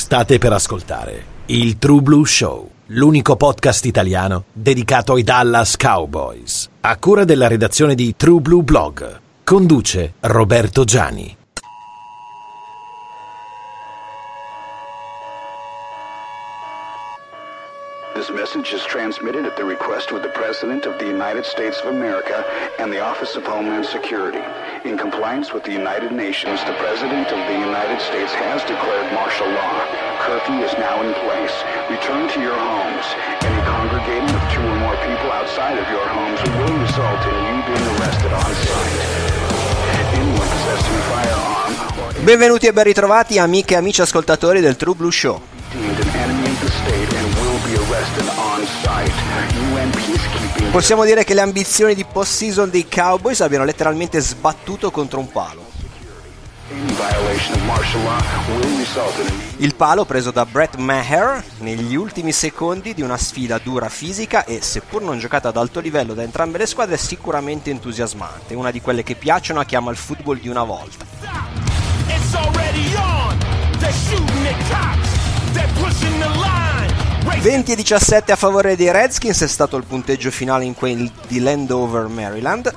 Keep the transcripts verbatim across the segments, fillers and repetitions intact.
State per ascoltare il True Blue Show, l'unico podcast italiano dedicato ai Dallas Cowboys, a cura della redazione di True Blue Blog. Conduce Roberto Gianni. This message is transmitted at the request of the President of the United States of America and the Office of Homeland Security. In compliance with the United Nations, the President of the United States has declared martial law. Curfew is now in place. Return to your homes. Any congregating of two or more people outside of your homes will result in you being arrested on site. Anyone possessing a firearm or... Benvenuti e ben ritrovati amiche e amici ascoltatori del True Blue Show. Possiamo dire che le ambizioni di post-season dei Cowboys abbiano letteralmente sbattuto contro un palo. Il palo preso da Brett Maher negli ultimi secondi di una sfida dura fisica e, seppur non giocata ad alto livello da entrambe le squadre, sicuramente entusiasmante, una di quelle che piacciono a chi ama il football di una volta. venti a diciassette a favore dei Redskins è stato il punteggio finale in quel di Landover, Maryland,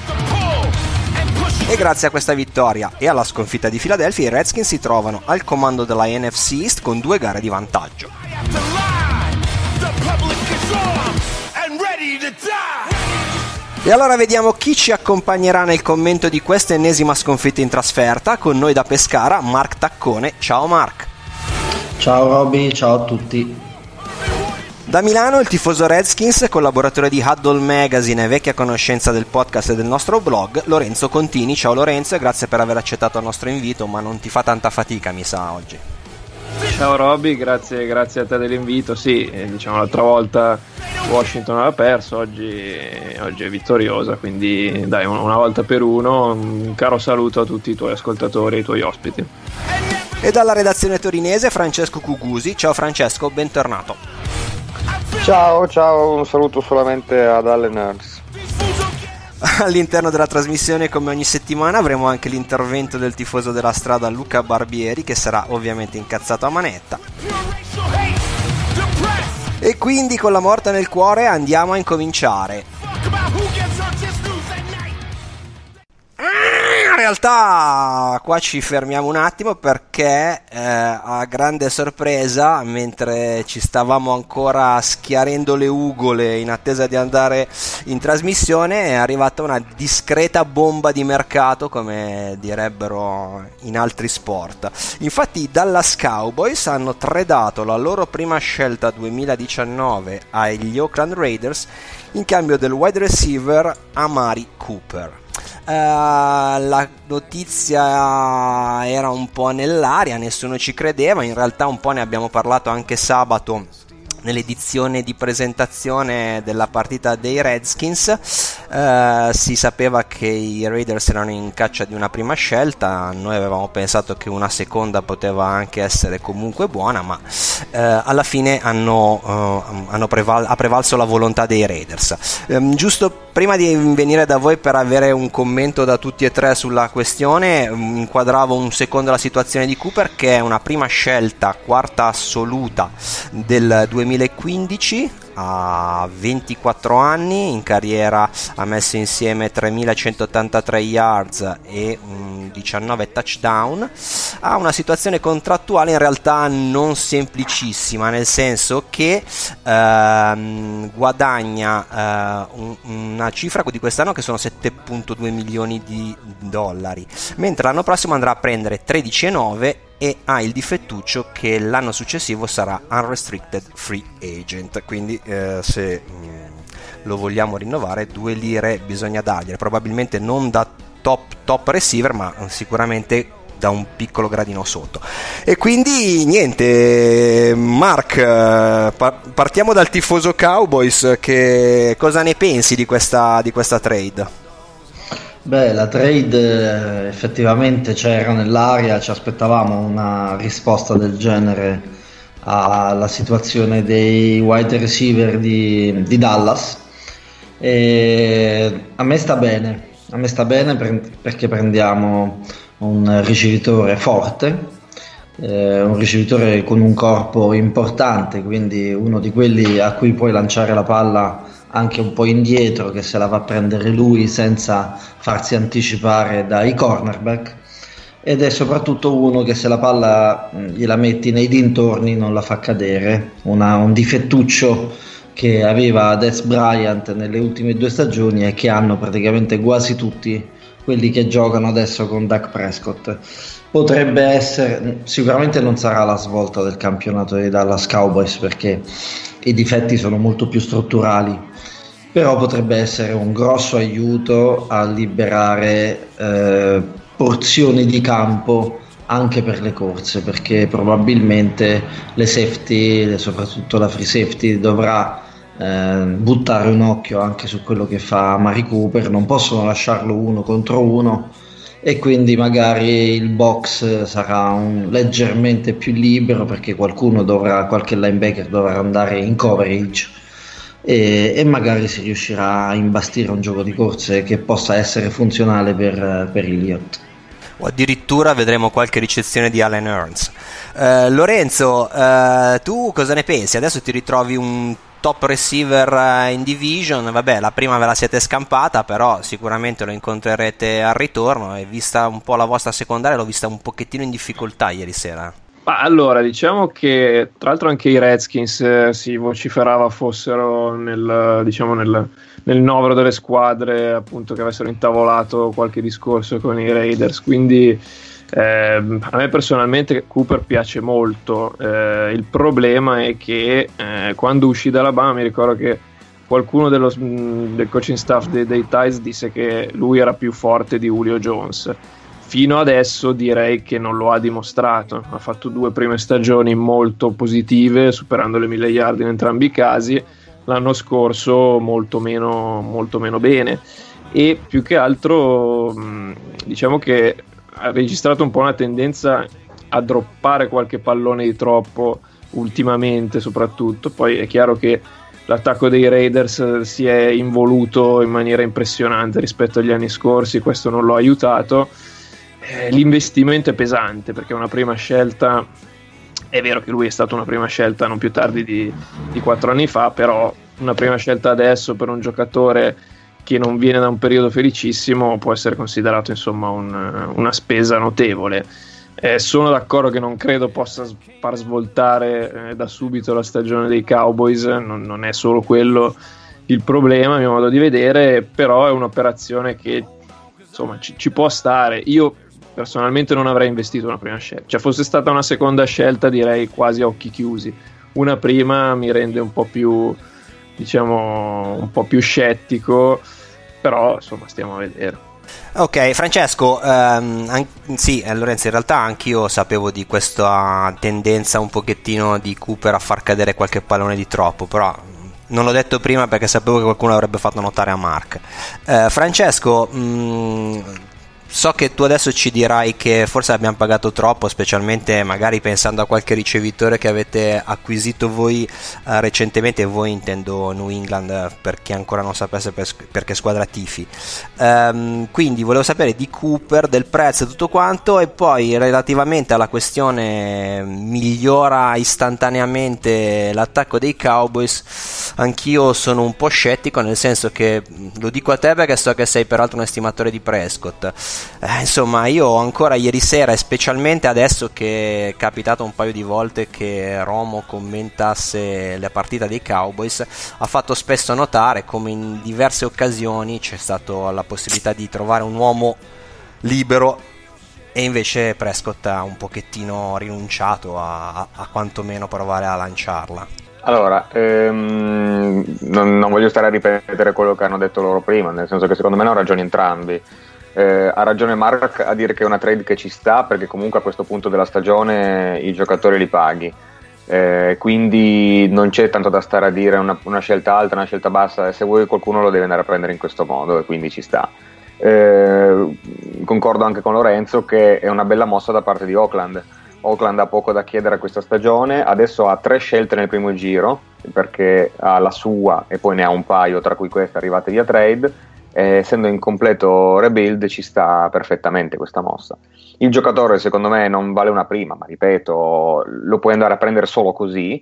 e grazie a questa vittoria e alla sconfitta di Philadelphia i Redskins si trovano al comando della N F C East con due gare di vantaggio. E allora vediamo chi ci accompagnerà nel commento di questa ennesima sconfitta in trasferta. Con noi da Pescara Mark Taccone. Ciao Mark. Ciao Robby, ciao a tutti. Da Milano il tifoso Redskins, collaboratore di Huddle Magazine e vecchia conoscenza del podcast e del nostro blog, Lorenzo Contini. Ciao Lorenzo e grazie per aver accettato il nostro invito, ma non ti fa tanta fatica mi sa oggi. Ciao Robby, grazie, grazie a te dell'invito. Sì, eh, diciamo l'altra volta Washington aveva perso, oggi, oggi è vittoriosa, quindi dai, una volta per uno, un caro saluto a tutti i tuoi ascoltatori e i tuoi ospiti. E dalla redazione torinese Francesco Cugusi. Ciao Francesco, bentornato. Ciao, ciao, un saluto solamente ad Allen Nerds. All'interno della trasmissione, come ogni settimana, avremo anche l'intervento del tifoso della strada Luca Barbieri, che sarà ovviamente incazzato a manetta. E quindi con la morte nel cuore andiamo a incominciare. In realtà qua ci fermiamo un attimo perché eh, a grande sorpresa, mentre ci stavamo ancora schiarendo le ugole in attesa di andare in trasmissione, è arrivata una discreta bomba di mercato, come direbbero in altri sport. Infatti i Dallas Cowboys hanno tradato la loro prima scelta duemiladiciannove agli Oakland Raiders in cambio del wide receiver Amari Cooper. Uh, la notizia era un po' nell'aria, nessuno ci credeva, in realtà un po' ne abbiamo parlato anche sabato nell'edizione di presentazione della partita dei Redskins. Uh, si sapeva che i Raiders erano in caccia di una prima scelta, noi avevamo pensato che una seconda poteva anche essere comunque buona, ma uh, alla fine hanno, uh, hanno preval- ha prevalso la volontà dei Raiders. Um, giusto prima di venire da voi per avere un commento da tutti e tre sulla questione, um, inquadravo un secondo la situazione di Cooper, che è una prima scelta, quarta assoluta del duemilaquindici, a ventiquattro anni, in carriera ha messo insieme tremilacentottantatré yards e um, diciannove touchdown. Ha una situazione contrattuale in realtà non semplicissima, nel senso che ehm, guadagna eh, un, una cifra di quest'anno che sono sette virgola due milioni di dollari, mentre l'anno prossimo andrà a prendere tredici virgola nove e ha il difettuccio che l'anno successivo sarà unrestricted free agent, quindi eh, se mh, lo vogliamo rinnovare due lire bisogna dargliele, probabilmente non da top top receiver ma sicuramente da un piccolo gradino sotto. E quindi niente, Mark, partiamo dal tifoso Cowboys. Che cosa ne pensi di questa, di questa trade? Beh, la trade effettivamente c'era nell'aria, ci aspettavamo una risposta del genere alla situazione dei wide receiver di, di Dallas, e a me sta bene, a me sta bene per, perché prendiamo un ricevitore forte, eh, un ricevitore con un corpo importante, quindi uno di quelli a cui puoi lanciare la palla anche un po' indietro, che se la va a prendere lui senza farsi anticipare dai cornerback, ed è soprattutto uno che se la palla gliela metti nei dintorni non la fa cadere, una, un difettuccio che aveva Dez Bryant nelle ultime due stagioni e che hanno praticamente quasi tutti quelli che giocano adesso con Dak Prescott. Potrebbe essere, sicuramente non sarà la svolta del campionato dei Dallas Cowboys perché i difetti sono molto più strutturali, però potrebbe essere un grosso aiuto a liberare eh, porzioni di campo anche per le corse, perché probabilmente le safety, soprattutto la free safety, dovrà eh, buttare un occhio anche su quello che fa Amari Cooper, non possono lasciarlo uno contro uno e quindi magari il box sarà un, leggermente più libero perché qualcuno dovrà, qualche linebacker dovrà andare in coverage e, e magari si riuscirà a imbastire un gioco di corse che possa essere funzionale per, per Elliott. O addirittura vedremo qualche ricezione di Allen Hurns. Uh, Lorenzo, uh, tu cosa ne pensi? Adesso ti ritrovi un top receiver in division, vabbè, la prima ve la siete scampata, però sicuramente lo incontrerete al ritorno, e vista un po' la vostra secondaria l'ho vista un pochettino in difficoltà ieri sera. Ma allora, diciamo che tra l'altro anche i Redskins eh, si vociferava fossero nel, diciamo nel, nel novero delle squadre appunto che avessero intavolato qualche discorso con i Raiders, quindi eh, a me personalmente Cooper piace molto. Eh, il problema è che eh, quando uscì dall'Alabama mi ricordo che qualcuno dello, del coaching staff dei, dei Titans disse che lui era più forte di Julio Jones. Fino adesso direi che non lo ha dimostrato, ha fatto due prime stagioni molto positive, superando le mille yard in entrambi i casi, l'anno scorso molto meno, molto meno bene, e più che altro diciamo che ha registrato un po' una tendenza a droppare qualche pallone di troppo ultimamente soprattutto. Poi è chiaro che l'attacco dei Raiders si è involuto in maniera impressionante rispetto agli anni scorsi, questo non lo ha aiutato. L'investimento è pesante perché una prima scelta, è vero che lui è stata una prima scelta non più tardi di, di quattro anni fa, però una prima scelta adesso per un giocatore che non viene da un periodo felicissimo può essere considerato insomma un, una spesa notevole. Eh, sono d'accordo che non credo possa far svoltare eh, da subito la stagione dei Cowboys, non, non è solo quello il problema a mio modo di vedere, però è un'operazione che insomma ci, ci può stare. Io personalmente non avrei investito una prima scelta, cioè fosse stata una seconda scelta direi quasi a occhi chiusi, una prima mi rende un po' più diciamo un po' più scettico, però insomma stiamo a vedere. Ok, Francesco, ehm, an- sì, Lorenzo, in realtà anch'io sapevo di questa tendenza un pochettino di Cooper a far cadere qualche pallone di troppo, però non l'ho detto prima perché sapevo che qualcuno avrebbe fatto notare a Mark. eh, Francesco, mh, so che tu adesso ci dirai che forse abbiamo pagato troppo, specialmente magari pensando a qualche ricevitore che avete acquisito voi eh, recentemente, e voi intendo New England per chi ancora non sapesse per, perché squadra tifi. Ehm, quindi volevo sapere di Cooper, del prezzo e tutto quanto, e poi relativamente alla questione migliora istantaneamente l'attacco dei Cowboys, anch'io sono un po' scettico, nel senso che, lo dico a te perché so che sei peraltro un estimatore di Prescott. Eh, insomma, io ancora ieri sera, e specialmente adesso che è capitato un paio di volte che Romo commentasse la partita dei Cowboys, ha fatto spesso notare come in diverse occasioni c'è stata la possibilità di trovare un uomo libero e invece Prescott ha un pochettino rinunciato a, a, a quantomeno provare a lanciarla. Allora, ehm, non, non voglio stare a ripetere quello che hanno detto loro prima, nel senso che secondo me hanno ragione entrambi. Eh, ha ragione Mark a dire che è una trade che ci sta, perché comunque a questo punto della stagione i giocatori li paghi, eh, quindi non c'è tanto da stare a dire una, una scelta alta, una scelta bassa, e se vuoi qualcuno lo deve andare a prendere in questo modo, e quindi ci sta. Eh, concordo anche con Lorenzo che è una bella mossa da parte di Oakland. Oakland ha poco da chiedere a questa stagione, adesso ha tre scelte nel primo giro perché ha la sua e poi ne ha un paio, tra cui queste arrivate via trade. eh, essendo in completo rebuild ci sta perfettamente questa mossa. Il giocatore secondo me non vale una prima, ma ripeto, lo puoi andare a prendere solo così.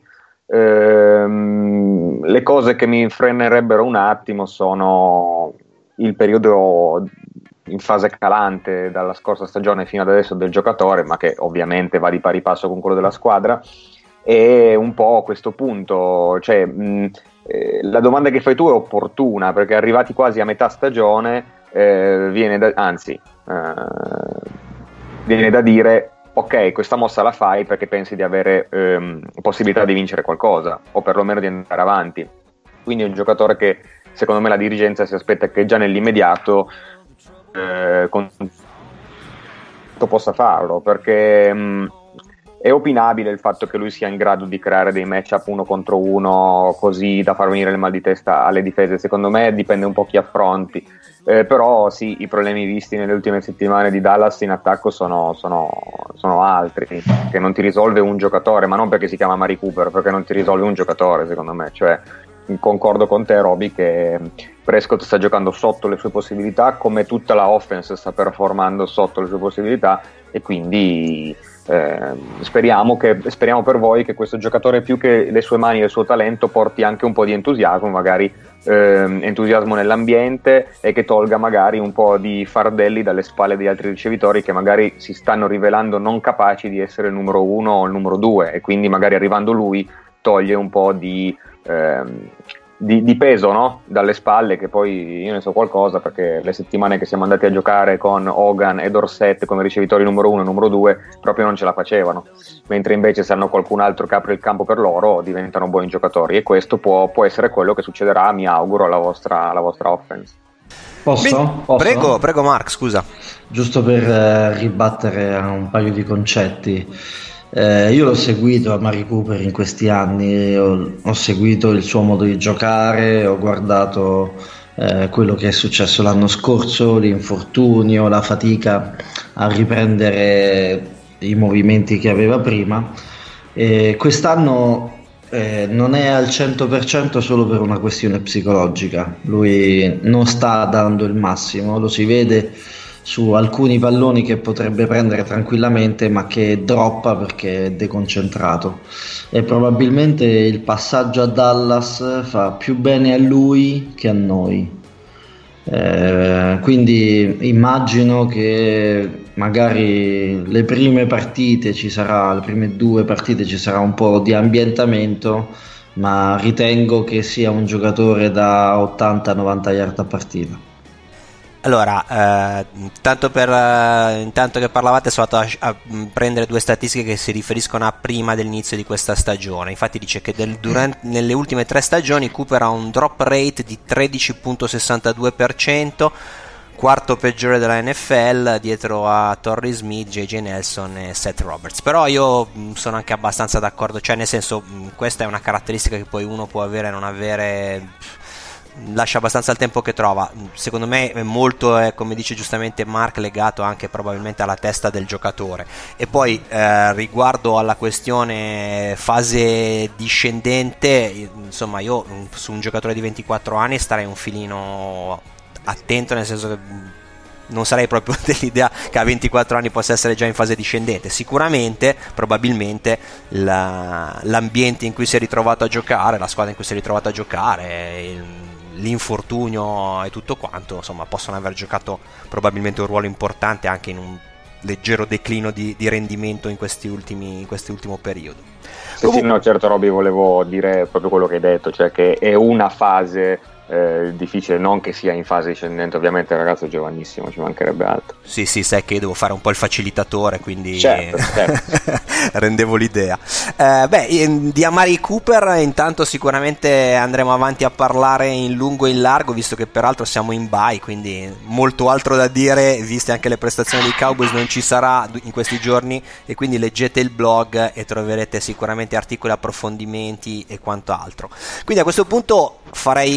Ehm, le cose che mi frenerebbero un attimo sono il periodo in fase calante dalla scorsa stagione fino ad adesso del giocatore, ma che ovviamente va di pari passo con quello della squadra, e un po' a questo punto, cioè, mh, eh, la domanda che fai tu è opportuna, perché arrivati quasi a metà stagione eh, viene da, anzi eh, viene da dire ok, questa mossa la fai perché pensi di avere ehm, possibilità di vincere qualcosa o perlomeno di andare avanti. Quindi è un giocatore che secondo me la dirigenza si aspetta che già nell'immediato eh, con... possa farlo, perché mh, è opinabile il fatto che lui sia in grado di creare dei matchup uno contro uno così da far venire il mal di testa alle difese. Secondo me dipende un po' chi affronti, eh, però sì, i problemi visti nelle ultime settimane di Dallas in attacco sono, sono, sono altri, che non ti risolve un giocatore, ma non perché si chiama Mari Cooper, perché non ti risolve un giocatore secondo me. Cioè, concordo con te Roby che Prescott sta giocando sotto le sue possibilità, come tutta la offense sta performando sotto le sue possibilità, e quindi eh, speriamo, che, speriamo per voi che questo giocatore, più che le sue mani e il suo talento, porti anche un po' di entusiasmo, magari eh, entusiasmo nell'ambiente, e che tolga magari un po' di fardelli dalle spalle degli altri ricevitori che magari si stanno rivelando non capaci di essere il numero uno o il numero due, e quindi magari arrivando lui toglie un po' di Ehm, di, di peso, no? Dalle spalle, che poi io ne so qualcosa, perché le settimane che siamo andati a giocare con Hogan e Dorsett come ricevitori numero uno e numero due proprio non ce la facevano, mentre invece se hanno qualcun altro che apre il campo per loro diventano buoni giocatori, e questo può, può essere quello che succederà, mi auguro, alla vostra, alla vostra offense. Posso? Posso? Prego, prego Mark, scusa. Giusto per eh, ribattere a un paio di concetti. Eh, io l'ho seguito a Mari Cooper in questi anni, ho, ho seguito il suo modo di giocare, ho guardato eh, quello che è successo l'anno scorso, l'infortunio, la fatica a riprendere i movimenti che aveva prima, e quest'anno eh, non è al cento per cento solo per una questione psicologica. Lui non sta dando il massimo, lo si vede su alcuni palloni che potrebbe prendere tranquillamente, ma che droppa perché è deconcentrato, e probabilmente il passaggio a Dallas fa più bene a lui che a noi, eh, quindi immagino che magari le prime partite ci sarà, le prime due partite ci sarà un po' di ambientamento, ma ritengo che sia un giocatore da ottanta novanta yard a partita. Allora, eh, tanto per eh, intanto che parlavate, sono andato a, a prendere due statistiche che si riferiscono a prima dell'inizio di questa stagione. Infatti dice che del, durante, nelle ultime tre stagioni Cooper ha un drop rate di tredici virgola sessantadue per cento, quarto peggiore della N F L, dietro a Torrey Smith, J J Nelson e Seth Roberts. Però io mh, sono anche abbastanza d'accordo, cioè nel senso, mh, questa è una caratteristica che poi uno può avere, non avere, pff, lascia abbastanza il tempo che trova. Secondo me è molto, eh, come dice giustamente Mark, legato anche probabilmente alla testa del giocatore. E poi eh, riguardo alla questione fase discendente, insomma io su un giocatore di ventiquattro anni starei un filino attento, nel senso che non sarei proprio dell'idea che a ventiquattro anni possa essere già in fase discendente. Sicuramente, probabilmente la, l'ambiente in cui si è ritrovato a giocare, la squadra in cui si è ritrovato a giocare, il, l'infortunio e tutto quanto, insomma, possono aver giocato probabilmente un ruolo importante anche in un leggero declino di, di rendimento in questi ultimi in quest'ultimo periodo. Sì, sì, no, certo Roby, volevo dire proprio quello che hai detto, cioè che è una fase Eh, difficile, non che sia in fase discendente. Ovviamente il ragazzo è giovanissimo, ci mancherebbe altro. Sì, sì, sai che io devo fare un po' il facilitatore, quindi certo, certo. rendevo l'idea. Eh, beh, di Amari Cooper intanto sicuramente andremo avanti a parlare in lungo e in largo, visto che peraltro siamo in bye, quindi molto altro da dire, viste anche le prestazioni dei Cowboys, non ci sarà in questi giorni, e quindi leggete il blog e troverete sicuramente articoli, approfondimenti e quanto altro. Quindi a questo punto farei un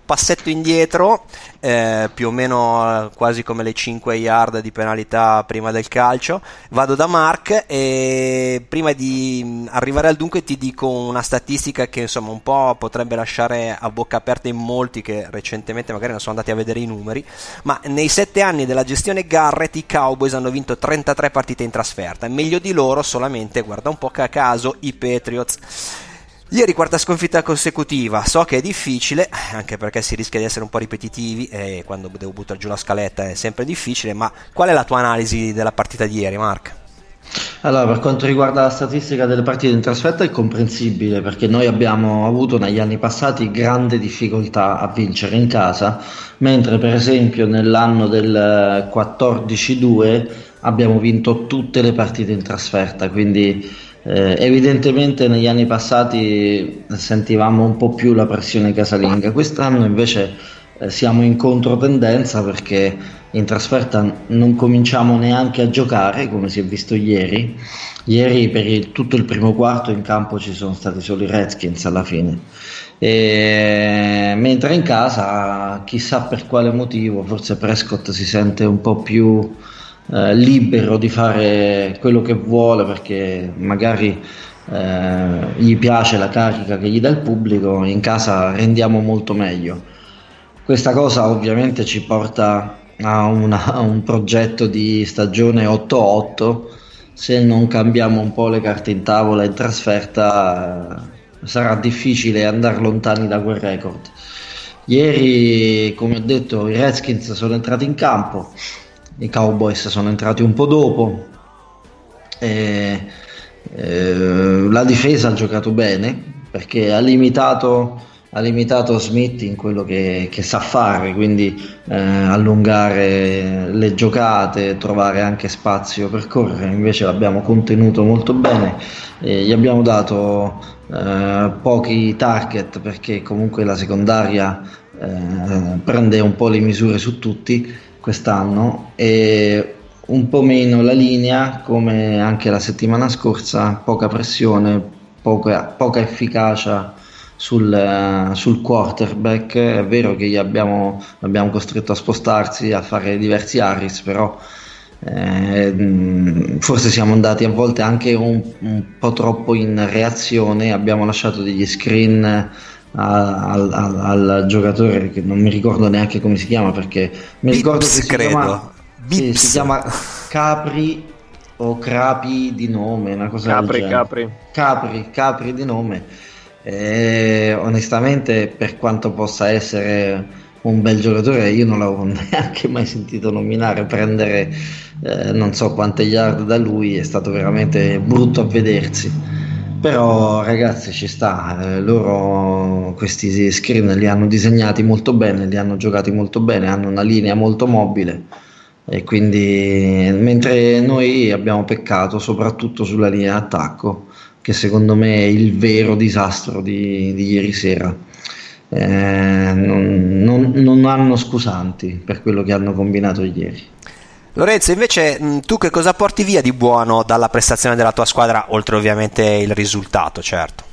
passetto indietro, eh, più o meno quasi come le cinque yard di penalità prima del calcio. Vado da Mark e prima di arrivare al dunque ti dico una statistica che insomma un po' potrebbe lasciare a bocca aperta in molti che recentemente magari non sono andati a vedere i numeri, ma nei sette anni della gestione Garrett i Cowboys hanno vinto trentatré partite in trasferta, meglio di loro solamente, guarda un po' a caso, i Patriots. Ieri quarta sconfitta consecutiva, so che è difficile, anche perché si rischia di essere un po' ripetitivi e quando devo buttare giù la scaletta è sempre difficile, ma qual è la tua analisi della partita di ieri, Mark? Allora, per quanto riguarda la statistica delle partite in trasferta è comprensibile, perché noi abbiamo avuto negli anni passati grande difficoltà a vincere in casa, mentre per esempio nell'anno del quattordici due abbiamo vinto tutte le partite in trasferta, quindi Eh, evidentemente negli anni passati sentivamo un po' più la pressione casalinga. Quest'anno invece eh, siamo in controtendenza, perché in trasferta non cominciamo neanche a giocare, come si è visto ieri. Ieri per il, tutto il primo quarto in campo ci sono stati solo i Redskins alla fine, e, mentre in casa chissà per quale motivo forse Prescott si sente un po' più Eh, libero di fare quello che vuole, perché magari eh, gli piace la carica che gli dà il pubblico. In casa rendiamo molto meglio. Questa cosa ovviamente ci porta a, una, a un progetto di stagione otto otto. Se non cambiamo un po' le carte in tavola in trasferta eh, sarà difficile andare lontani da quel record. Ieri, come ho detto, i Redskins sono entrati in campo, i Cowboys sono entrati un po' dopo, e, eh, la difesa ha giocato bene, perché ha limitato, ha limitato Smith in quello che, che sa fare, quindi eh, allungare le giocate, trovare anche spazio per correre. Invece l'abbiamo contenuto molto bene, e gli abbiamo dato eh, pochi target, perché comunque la secondaria eh, prende un po' le misure su tutti quest'anno, e un po' meno la linea, come anche la settimana scorsa. Poca pressione, poca, poca efficacia sul, sul quarterback. È vero che gli abbiamo, abbiamo costretto a spostarsi, a fare diversi Harris, però eh, forse siamo andati a volte anche un, un po' troppo in reazione. Abbiamo lasciato degli screen Al, al, al giocatore che non mi ricordo neanche come si chiama, perché mi Bips, ricordo che si credo. chiama, sì, si chiama Capri o Crapi di nome, una cosa Capri, del genere. Capri. Capri, Capri di nome. E onestamente, per quanto possa essere un bel giocatore, io non l'avevo neanche mai sentito nominare. Prendere eh, non so quante yard da lui è stato veramente brutto a vedersi. Però ragazzi, ci sta, eh, loro questi screen li hanno disegnati molto bene, li hanno giocati molto bene, hanno una linea molto mobile, e quindi mentre noi abbiamo peccato soprattutto sulla linea d'attacco, che secondo me è il vero disastro di, di ieri sera. Eh, non, non, non hanno scusanti per quello che hanno combinato ieri. Lorenzo, invece tu che cosa porti via di buono dalla prestazione della tua squadra, oltre ovviamente il risultato, certo?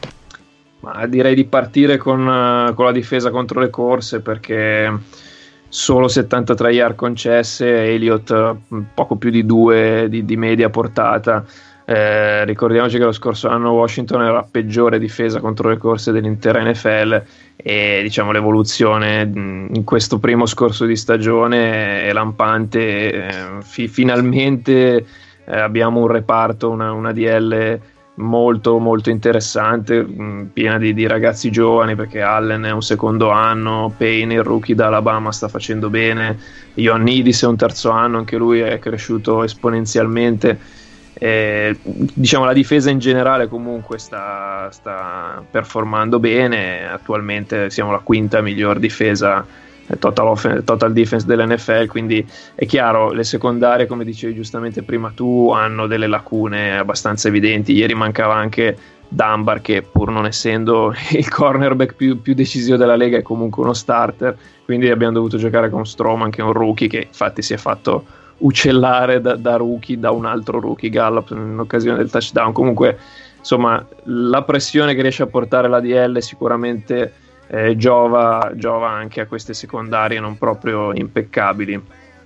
Ma direi di partire con, con la difesa contro le corse, perché solo settantatré yard concesse, Elliott poco più di due di, di media portata. Eh, ricordiamoci che lo scorso anno Washington era la peggiore difesa contro le corse dell'intera N F L, e diciamo l'evoluzione in questo primo scorso di stagione è lampante. Eh, fi- finalmente eh, abbiamo un reparto, una, una D L molto molto interessante, mh, piena di, di ragazzi giovani, perché Allen è un secondo anno, Payne, il rookie da Alabama, sta facendo bene, Ioannidis è un terzo anno, anche lui è cresciuto esponenzialmente. Eh, diciamo la difesa in generale comunque sta, sta performando bene. Attualmente siamo la quinta miglior difesa total, off- total defense dell'N F L, quindi è chiaro, le secondarie, come dicevi giustamente prima tu, hanno delle lacune abbastanza evidenti. Ieri mancava anche Dunbar, che pur non essendo il cornerback più, più decisivo della Lega è comunque uno starter, quindi abbiamo dovuto giocare con Stroman, che è un rookie, che infatti si è fatto uccellare da, da rookie da un altro rookie, Gallup, in occasione del touchdown. Comunque insomma la pressione che riesce a portare la D L sicuramente eh, giova, giova anche a queste secondarie non proprio impeccabili.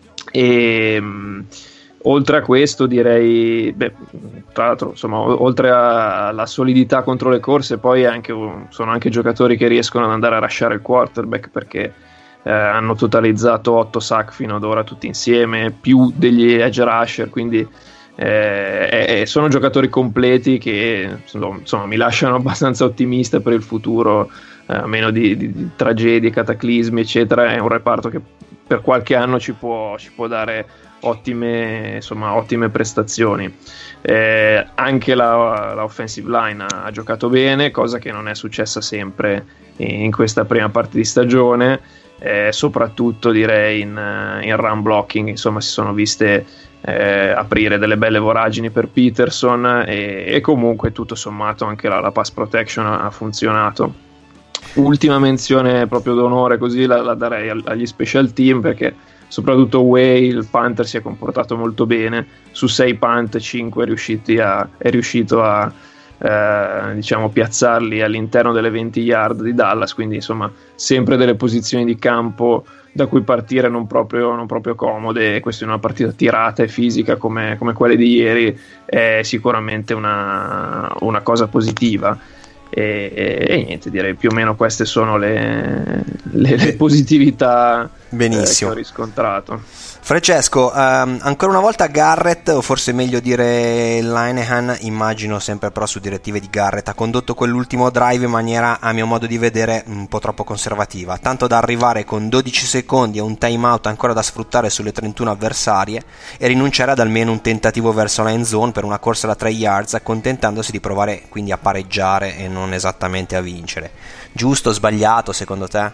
E mh, oltre a questo direi, beh, tra l'altro insomma, oltre alla solidità contro le corse, poi anche, sono anche giocatori che riescono ad andare a lasciare il quarterback, perché eh, hanno totalizzato otto sack fino ad ora tutti insieme, più degli edge rusher, quindi eh, eh, sono giocatori completi che insomma mi lasciano abbastanza ottimista per il futuro, eh, a meno di, di, di tragedie, cataclismi eccetera. È un reparto che per qualche anno ci può, ci può dare ottime, insomma, ottime prestazioni. Eh, anche la, la offensive line ha, ha giocato bene, cosa che non è successa sempre in, in questa prima parte di stagione, eh, soprattutto direi in, in run blocking, insomma si sono viste eh, aprire delle belle voragini per Peterson, e, e comunque tutto sommato anche la, la pass protection ha, ha funzionato. Ultima menzione proprio d'onore così la, la darei agli special team, perché soprattutto Way, il punter, si è comportato molto bene. Su sei punt, cinque riusciti a, è riuscito a eh, diciamo piazzarli all'interno delle venti yard di Dallas, quindi insomma sempre delle posizioni di campo da cui partire non proprio, non proprio comode. Questa in una partita tirata e fisica come, come quelle di ieri è sicuramente una, una cosa positiva. E, e, e niente, direi più o meno queste sono le, le, le positività benissimo eh, che ho riscontrato. Francesco, um, ancora una volta Garrett, o forse meglio dire Linehan, immagino sempre però su direttive di Garrett, ha condotto quell'ultimo drive in maniera, a mio modo di vedere, un po' troppo conservativa, tanto da arrivare con dodici secondi e un timeout ancora da sfruttare sulle trentuno avversarie e rinunciare ad almeno un tentativo verso la end zone per una corsa da tre yards, accontentandosi di provare quindi a pareggiare e non esattamente a vincere. Giusto o sbagliato secondo te?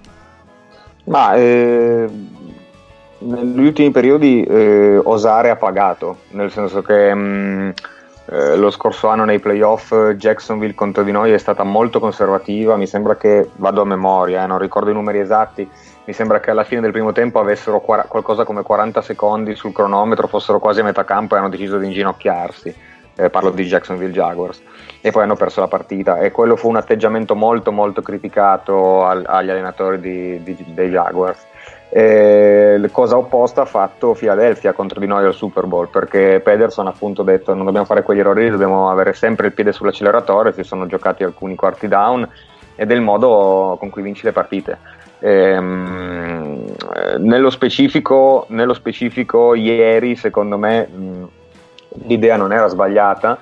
Ma eh... negli ultimi periodi eh, osare ha pagato, nel senso che mh, eh, lo scorso anno nei playoff Jacksonville contro di noi è stata molto conservativa. Mi sembra che, vado a memoria, eh, non ricordo i numeri esatti, mi sembra che alla fine del primo tempo avessero quara- qualcosa come quaranta secondi sul cronometro, fossero quasi a metà campo e hanno deciso di inginocchiarsi. Eh, parlo di Jacksonville Jaguars, e poi hanno perso la partita, e quello fu un atteggiamento molto molto criticato al- agli allenatori di, di, dei Jaguars. E la cosa opposta ha fatto Philadelphia contro di noi al Super Bowl, perché Pederson ha appunto detto non dobbiamo fare quegli errori, dobbiamo avere sempre il piede sull'acceleratore. Si sono giocati alcuni quarti down ed è il modo con cui vinci le partite. Ehm, nello specifico, nello specifico ieri secondo me mh, l'idea non era sbagliata,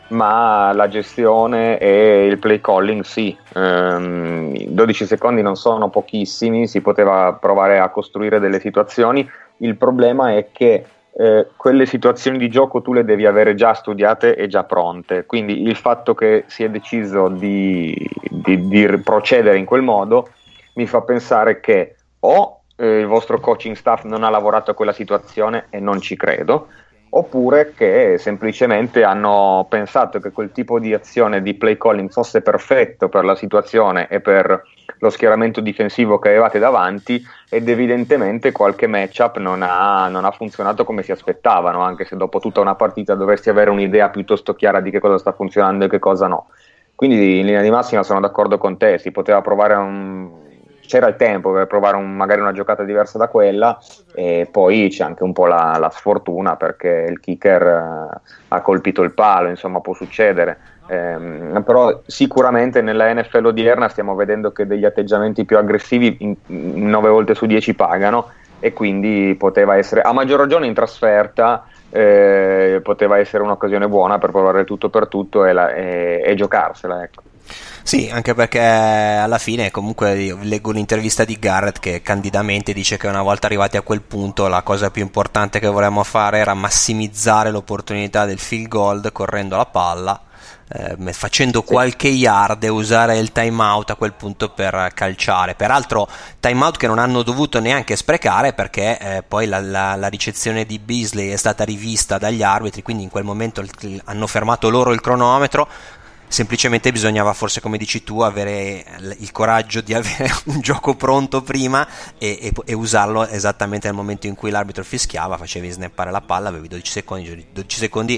ma la gestione e il play calling sì. ehm, dodici secondi non sono pochissimi, si poteva provare a costruire delle situazioni. Il problema è che eh, quelle situazioni di gioco tu le devi avere già studiate e già pronte, quindi il fatto che si è deciso di, di, di procedere in quel modo mi fa pensare che o eh, il vostro coaching staff non ha lavorato a quella situazione, e non ci credo, oppure che semplicemente hanno pensato che quel tipo di azione di play calling fosse perfetto per la situazione e per lo schieramento difensivo che avevate davanti, ed evidentemente qualche matchup non ha, non ha funzionato come si aspettavano, anche se dopo tutta una partita dovresti avere un'idea piuttosto chiara di che cosa sta funzionando e che cosa no. Quindi in linea di massima sono d'accordo con te, si poteva provare un... c'era il tempo per provare un, magari una giocata diversa da quella, e poi c'è anche un po' la, la sfortuna, perché il kicker eh, ha colpito il palo, insomma può succedere. Eh, però sicuramente nella N F L odierna stiamo vedendo che degli atteggiamenti più aggressivi in, in nove volte su dieci pagano, e quindi poteva essere, a maggior ragione in trasferta, eh, poteva essere un'occasione buona per provare tutto per tutto e, la, e, e giocarsela, ecco. Sì, anche perché alla fine comunque io leggo l'intervista di Garrett che candidamente dice che una volta arrivati a quel punto la cosa più importante che volevamo fare era massimizzare l'opportunità del field goal correndo la palla, eh, facendo sì. qualche yard, e usare il timeout a quel punto per calciare. Peraltro timeout che non hanno dovuto neanche sprecare, perché eh, poi la, la, la ricezione di Beasley è stata rivista dagli arbitri, quindi in quel momento il, hanno fermato loro il cronometro. Semplicemente bisognava, forse come dici tu, avere il coraggio di avere un gioco pronto prima e, e, e usarlo esattamente nel momento in cui l'arbitro fischiava, facevi snappare la palla, avevi dodici secondi, dodici secondi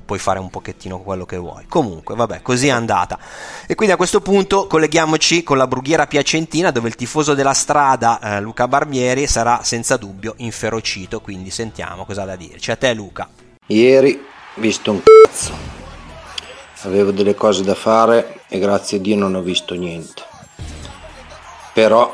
puoi fare un pochettino quello che vuoi. Comunque vabbè, così è andata. E quindi a questo punto colleghiamoci con la brughiera piacentina, dove il tifoso della strada eh, Luca Barbieri sarà senza dubbio inferocito, quindi sentiamo cosa ha da dirci. A te Luca. Ieri visto un cazzo, avevo delle cose da fare e grazie a Dio non ho visto niente, però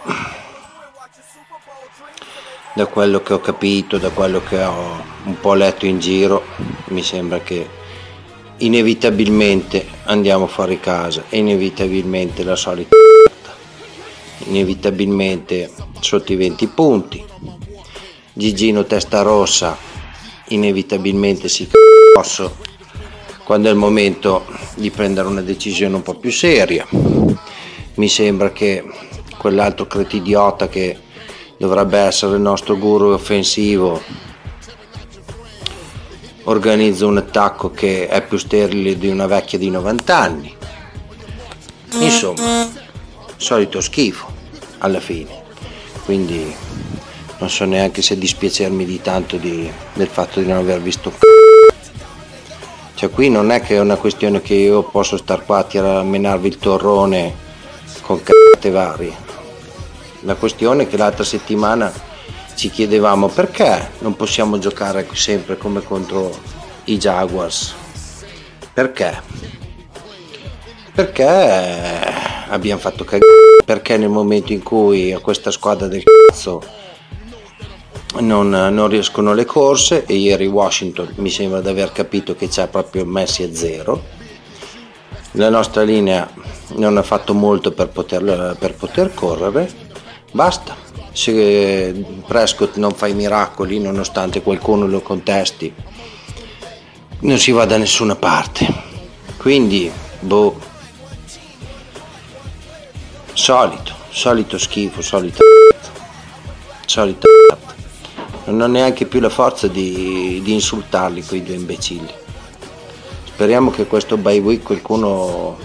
da quello che ho capito, da quello che ho un po' letto in giro, mi sembra che inevitabilmente andiamo fuori casa, e inevitabilmente la solita inevitabilmente sotto i venti punti, Gigino testa rossa inevitabilmente si c***o quando è il momento di prendere una decisione un po' più seria. Mi sembra che quell'altro cretidiota che dovrebbe essere il nostro guru offensivo organizza un attacco che è più sterile di una vecchia di novanta anni. Insomma, solito schifo alla fine, quindi non so neanche se dispiacermi di tanto di, del fatto di non aver visto c***o. Cioè qui non è che è una questione che io posso star qua a tirare a menarvi il torrone con c***e varie. La questione è che l'altra settimana ci chiedevamo perché non possiamo giocare sempre come contro i Jaguars. Perché? Perché abbiamo fatto cagare, perché nel momento in cui a questa squadra del cazzo non, non riescono le corse, e ieri Washington mi sembra di aver capito che ci ha proprio messi a zero, la nostra linea non ha fatto molto per poter, per poter correre. Basta, se Prescott non fa i miracoli, nonostante qualcuno lo contesti, non si va da nessuna parte. Quindi, boh, solito, solito schifo, solito solito non ho neanche più la forza di, di insultarli quei due imbecilli. Speriamo che questo bye week qualcuno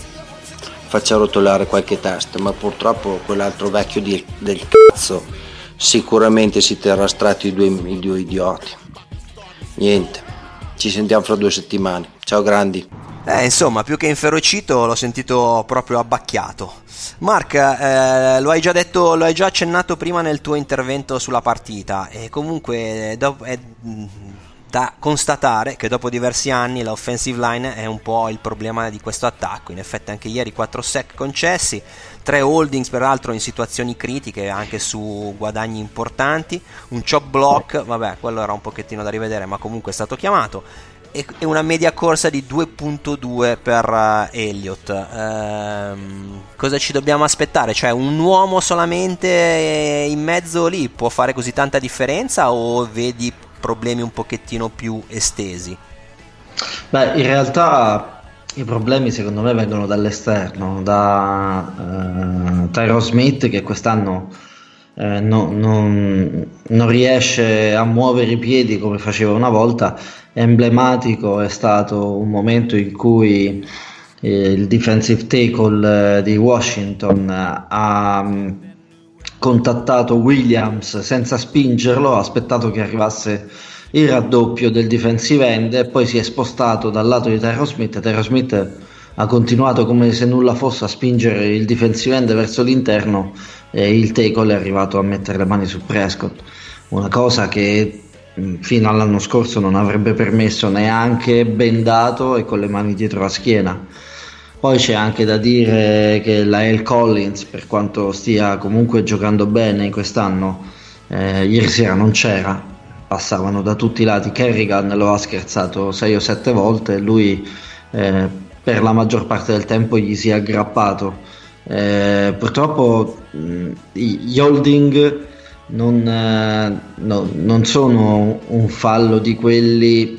faccia rotolare qualche testa, ma purtroppo quell'altro vecchio di, del cazzo sicuramente si terrà stretto i due, i due idioti. Niente, ci sentiamo fra due settimane. Ciao grandi. Eh, insomma, più che inferocito l'ho sentito proprio abbacchiato. Mark, eh, lo hai già detto, lo hai già accennato prima nel tuo intervento sulla partita, e comunque do, è da constatare che dopo diversi anni la offensive line è un po' il problema di questo attacco. In effetti anche ieri quattro sack concessi, tre holdings peraltro in situazioni critiche anche su guadagni importanti, un chop block, vabbè quello era un pochettino da rivedere ma comunque è stato chiamato, e una media corsa di due virgola due per uh, Elliott. Ehm, cosa ci dobbiamo aspettare? Cioè un uomo solamente in mezzo lì può fare così tanta differenza, o vedi problemi un pochettino più estesi? Beh, in realtà i problemi secondo me vengono dall'esterno, da uh, Tyron Smith, che quest'anno eh, no, non, non riesce a muovere i piedi come faceva una volta. Emblematico è stato un momento in cui eh, il defensive tackle eh, di Washington eh, ha mh, contattato Williams senza spingerlo, ha aspettato che arrivasse il raddoppio del defensive end e poi si è spostato dal lato di Tyron Smith. Tyron Smith ha continuato come se nulla fosse a spingere il defensive end verso l'interno, e il tackle è arrivato a mettere le mani su Prescott, una cosa che fino all'anno scorso non avrebbe permesso neanche bendato e con le mani dietro la schiena. Poi c'è anche da dire che la L. Collins, per quanto stia comunque giocando bene in quest'anno, eh, ieri sera non c'era, passavano da tutti i lati. Kerrigan lo ha scherzato sei o sette volte, lui eh, per la maggior parte del tempo gli si è aggrappato. Eh, purtroppo mh, gli holding Non, eh, no, non sono un fallo di quelli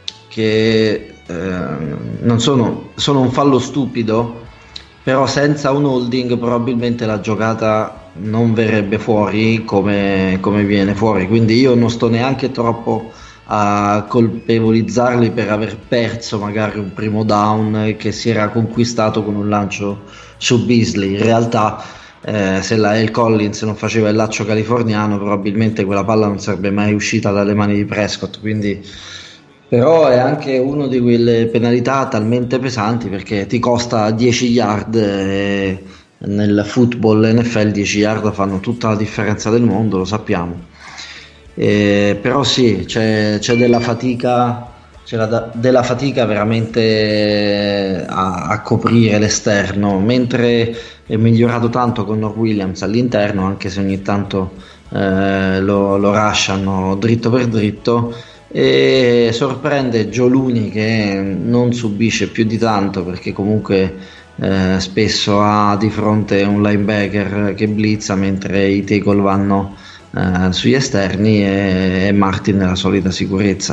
che eh, non sono, sono un fallo stupido, però senza un holding probabilmente la giocata non verrebbe fuori come, come viene fuori, quindi io non sto neanche troppo a colpevolizzarli per aver perso magari un primo down che si era conquistato con un lancio su Beasley. In realtà Eh, se la L. Collins non faceva il laccio californiano probabilmente quella palla non sarebbe mai uscita dalle mani di Prescott, quindi Però è anche una di quelle penalità talmente pesanti perché ti costa dieci yard e nel football N F L dieci yard fanno tutta la differenza del mondo, lo sappiamo. Eh, però sì, c'è, c'è della fatica, c'è la, della fatica veramente a, a coprire l'esterno, mentre è migliorato tanto con Norv Williams all'interno, anche se ogni tanto eh, lo, lo rushano dritto per dritto. E sorprende Joe Looney che non subisce più di tanto perché comunque eh, spesso ha di fronte un linebacker che blitza mentre i tackle vanno eh, sugli esterni e, e Martin nella solita sicurezza.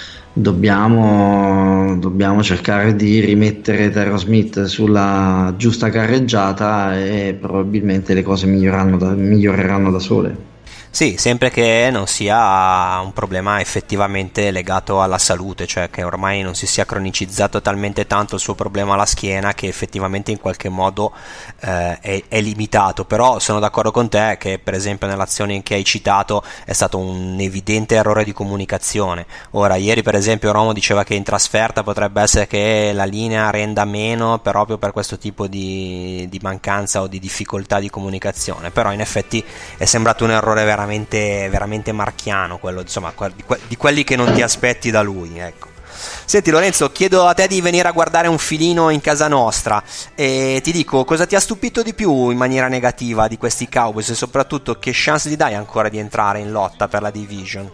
Dobbiamo, dobbiamo cercare di rimettere Terrell Smith sulla giusta carreggiata e probabilmente le cose miglioreranno da, miglioreranno da sole. Sì, sempre che non sia un problema effettivamente legato alla salute, cioè che ormai non si sia cronicizzato talmente tanto il suo problema alla schiena che effettivamente in qualche modo eh, è, è limitato. Però sono d'accordo con te che per esempio nell'azione che hai citato è stato un evidente errore di comunicazione. Ora, ieri per esempio Romo diceva che in trasferta potrebbe essere che la linea renda meno proprio per questo tipo di, di mancanza o di difficoltà di comunicazione, però in effetti è sembrato un errore veramente veramente veramente marchiano, quello insomma di, que- di quelli che non ti aspetti da lui, ecco. Senti Lorenzo, chiedo a te di venire a guardare un filino in casa nostra e ti dico cosa ti ha stupito di più in maniera negativa di questi Cowboys e soprattutto che chance gli dai ancora di entrare in lotta per la division?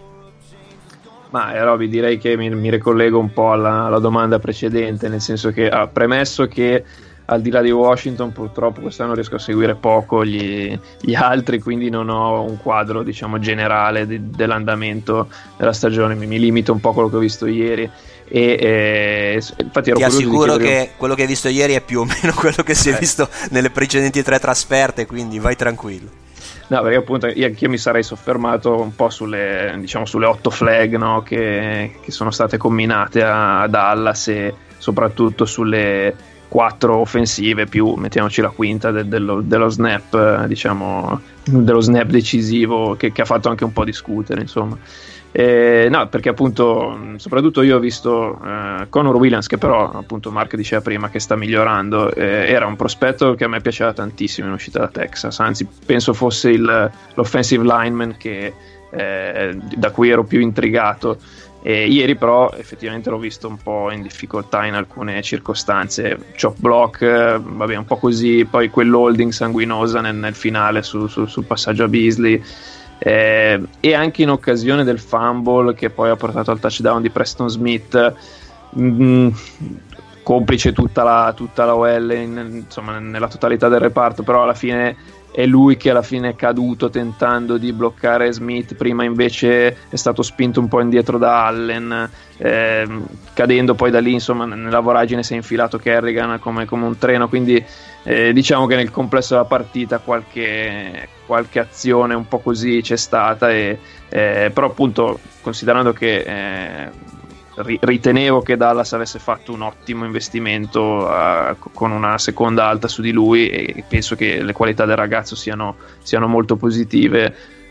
Ma eh, Roby, direi che mi, mi ricollego un po' alla, alla domanda precedente, nel senso che ha ah, premesso che al di là di Washington purtroppo quest'anno riesco a seguire poco gli, gli altri, quindi non ho un quadro diciamo generale di, dell'andamento della stagione, mi, mi limito un po' a quello che ho visto ieri e eh, infatti ero ti assicuro di che quello che hai visto ieri è più o meno quello che si è eh. visto nelle precedenti tre trasferte, quindi vai tranquillo. No, perché appunto io anch'io mi sarei soffermato un po' sulle diciamo sulle otto flag, no, che, che sono state comminate a, a Dallas e soprattutto sulle quattro offensive più mettiamoci la quinta de- dello, dello snap diciamo dello snap decisivo che, che ha fatto anche un po' discutere insomma. Eh, no, perché appunto soprattutto io ho visto eh, Connor Williams, che però appunto Mark diceva prima che sta migliorando, eh, era un prospetto che a me piaceva tantissimo in uscita da Texas, anzi penso fosse il, l'offensive lineman che, eh, da cui ero più intrigato. E ieri però effettivamente l'ho visto un po' in difficoltà in alcune circostanze, chop block, eh, vabbè un po' così, poi quell'holding sanguinosa nel, nel finale su, su, sul passaggio a Beasley, eh, e anche in occasione del fumble che poi ha portato al touchdown di Preston Smith, mh, complice tutta la, tutta la O L in, insomma nella totalità del reparto, però alla fine è lui che alla fine è caduto tentando di bloccare Smith, prima invece è stato spinto un po' indietro da Allen, eh, cadendo poi da lì insomma nella voragine si è infilato Kerrigan come, come un treno, quindi eh, diciamo che nel complesso della partita qualche, qualche azione un po' così c'è stata, e, eh, però appunto considerando che eh, ritenevo che Dallas avesse fatto un ottimo investimento uh, con una seconda alta su di lui, e penso che le qualità del ragazzo siano, siano molto positive.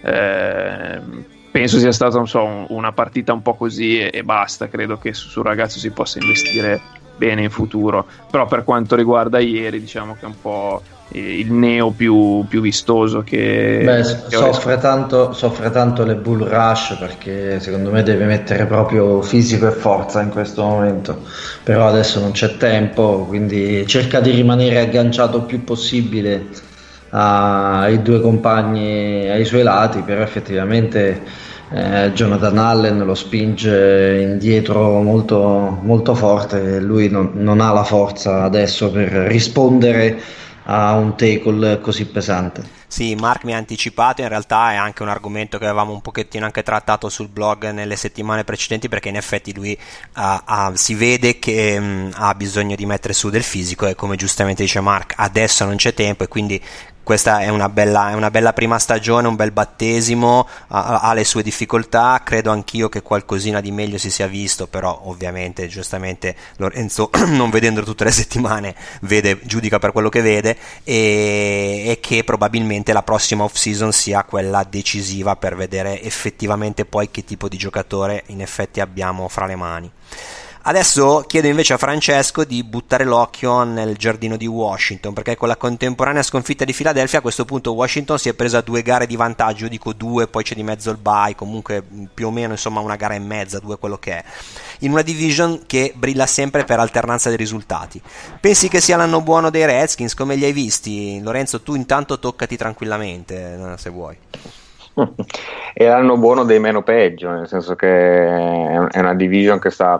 Eh, penso sia stata non so, una partita un po' così e, e basta. Credo che sul ragazzo si possa investire bene in futuro, però per quanto riguarda ieri diciamo che è un po' il neo più, più vistoso che, Beh, che soffre, tanto, soffre tanto le bull rush, perché secondo me deve mettere proprio fisico e forza in questo momento, però adesso non c'è tempo, quindi cerca di rimanere agganciato il più possibile ai due compagni ai suoi lati, però effettivamente eh, Jonathan Allen lo spinge indietro molto, molto forte e lui non, non ha la forza adesso per rispondere a un tackle così pesante. Sì, Mark mi ha anticipato, in realtà è anche un argomento che avevamo un pochettino anche trattato sul blog nelle settimane precedenti, perché in effetti lui uh, uh, si vede che um, ha bisogno di mettere su del fisico, e come giustamente dice Mark adesso non c'è tempo, e quindi questa è una bella, è una bella prima stagione, un bel battesimo, ha, ha le sue difficoltà, credo anch'io che qualcosina di meglio si sia visto, però ovviamente giustamente Lorenzo non vedendolo tutte le settimane vede, giudica per quello che vede, e, e che probabilmente la prossima off season sia quella decisiva per vedere effettivamente poi che tipo di giocatore in effetti abbiamo fra le mani. Adesso chiedo invece a Francesco di buttare l'occhio nel giardino di Washington, perché con la contemporanea sconfitta di Philadelphia a questo punto Washington si è presa due gare di vantaggio, io dico due, poi c'è di mezzo il bye, comunque più o meno insomma una gara e mezza, due quello che è, in una division che brilla sempre per alternanza dei risultati. Pensi che sia l'anno buono dei Redskins? Come li hai visti? Lorenzo, tu intanto toccati tranquillamente se vuoi. È l'anno buono dei meno peggio, nel senso che è una division che sta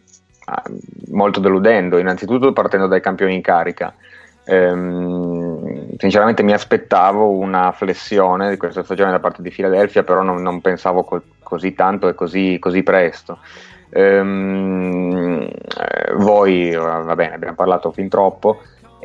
molto deludendo, innanzitutto partendo dai campioni in carica. Ehm, sinceramente mi aspettavo una flessione di questa stagione da parte di Philadelphia, però non, non pensavo co- così tanto e così, così presto. Ehm, eh, voi, va bene, abbiamo parlato fin troppo.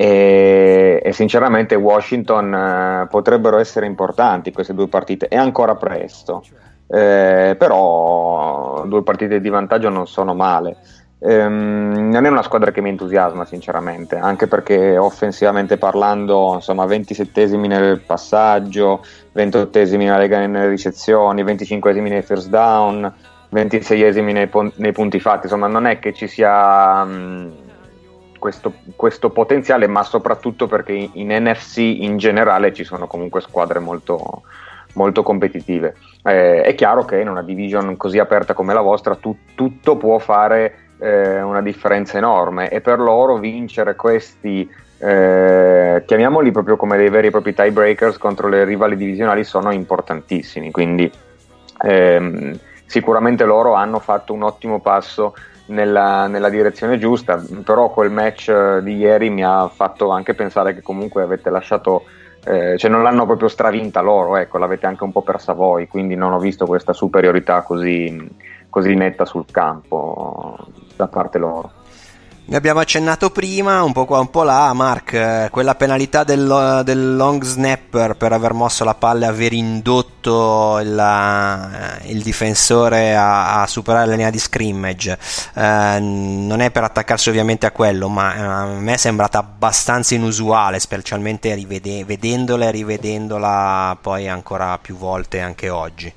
E, e sinceramente Washington eh, potrebbero essere importanti queste due partite, è ancora presto, eh, però due partite di vantaggio non sono male. Ehm, non è una squadra che mi entusiasma sinceramente, anche perché offensivamente parlando, insomma, ventisettesimi nel passaggio, ventottesimi nella lega nelle ricezioni, venticinquesimi nei first down, ventiseiesimi nei, pon- nei punti fatti, insomma non è che ci sia mh, Questo, questo potenziale, ma soprattutto perché in, in N F C in generale ci sono comunque squadre molto, molto competitive. Eh, è chiaro che in una division così aperta come la vostra tu, tutto può fare eh, una differenza enorme, e per loro vincere questi eh, chiamiamoli proprio come dei veri e propri tie breakers contro le rivali divisionali sono importantissimi, quindi ehm, sicuramente loro hanno fatto un ottimo passo Nella, nella direzione giusta, però quel match di ieri mi ha fatto anche pensare che comunque avete lasciato, eh, cioè non l'hanno proprio stravinta loro, ecco, l'avete anche un po' persa voi, quindi non ho visto questa superiorità così, così netta sul campo da parte loro. Ne abbiamo accennato prima, un po' qua un po' là, Mark, quella penalità del, del long snapper per aver mosso la palla e aver indotto il, il difensore a, a superare la linea di scrimmage, eh, non è per attaccarsi ovviamente a quello, ma a me è sembrata abbastanza inusuale, specialmente rivede, vedendola e rivedendola poi ancora più volte anche oggi.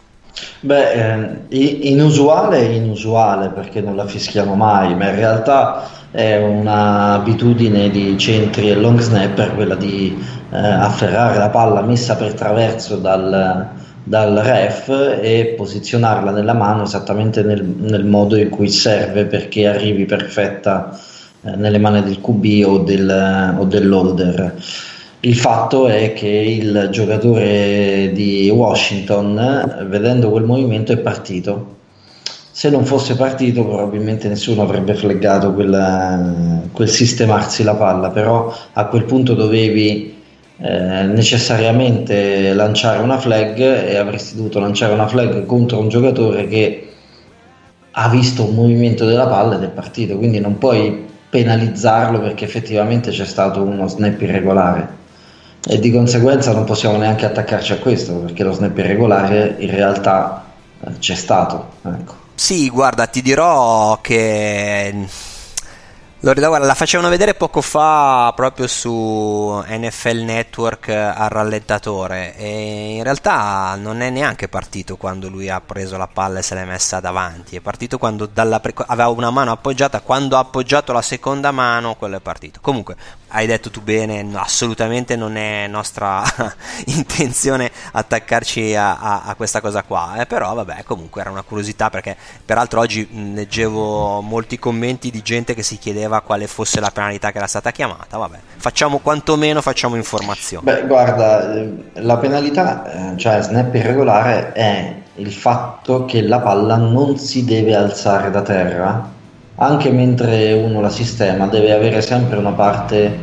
Beh, eh, inusuale è inusuale perché non la fischiamo mai, ma in realtà è un'abitudine di centri e long snapper quella di eh, afferrare la palla messa per traverso dal, dal ref e posizionarla nella mano esattamente nel, nel modo in cui serve perché arrivi perfetta eh, nelle mani del Q B o, del, o dell'holder. Il fatto è che il giocatore di Washington, vedendo quel movimento, è partito. Se non fosse partito probabilmente nessuno avrebbe flaggato quel, quel sistemarsi la palla, però a quel punto dovevi eh, necessariamente lanciare una flag, e avresti dovuto lanciare una flag contro un giocatore che ha visto un movimento della palla ed è partito, quindi non puoi penalizzarlo perché effettivamente c'è stato uno snap irregolare. E di conseguenza non possiamo neanche attaccarci a questo perché lo snap irregolare in realtà eh, c'è stato, ecco. Sì, guarda, ti dirò che Lorida, guarda, la facevano vedere poco fa proprio su N F L Network al rallentatore, e in realtà non è neanche partito quando lui ha preso la palla e se l'è messa davanti, è partito quando dalla pre- aveva una mano appoggiata, quando ha appoggiato la seconda mano quello è partito. Comunque hai detto tu bene, assolutamente non è nostra intenzione attaccarci a, a, a questa cosa qua, eh, però vabbè, comunque era una curiosità, perché peraltro oggi mh, leggevo molti commenti di gente che si chiedeva quale fosse la penalità che era stata chiamata. Vabbè, facciamo quantomeno facciamo informazione. Beh, guarda, la penalità, cioè snap irregolare, è il fatto che la palla non si deve alzare da terra, anche mentre uno la sistema deve avere sempre una parte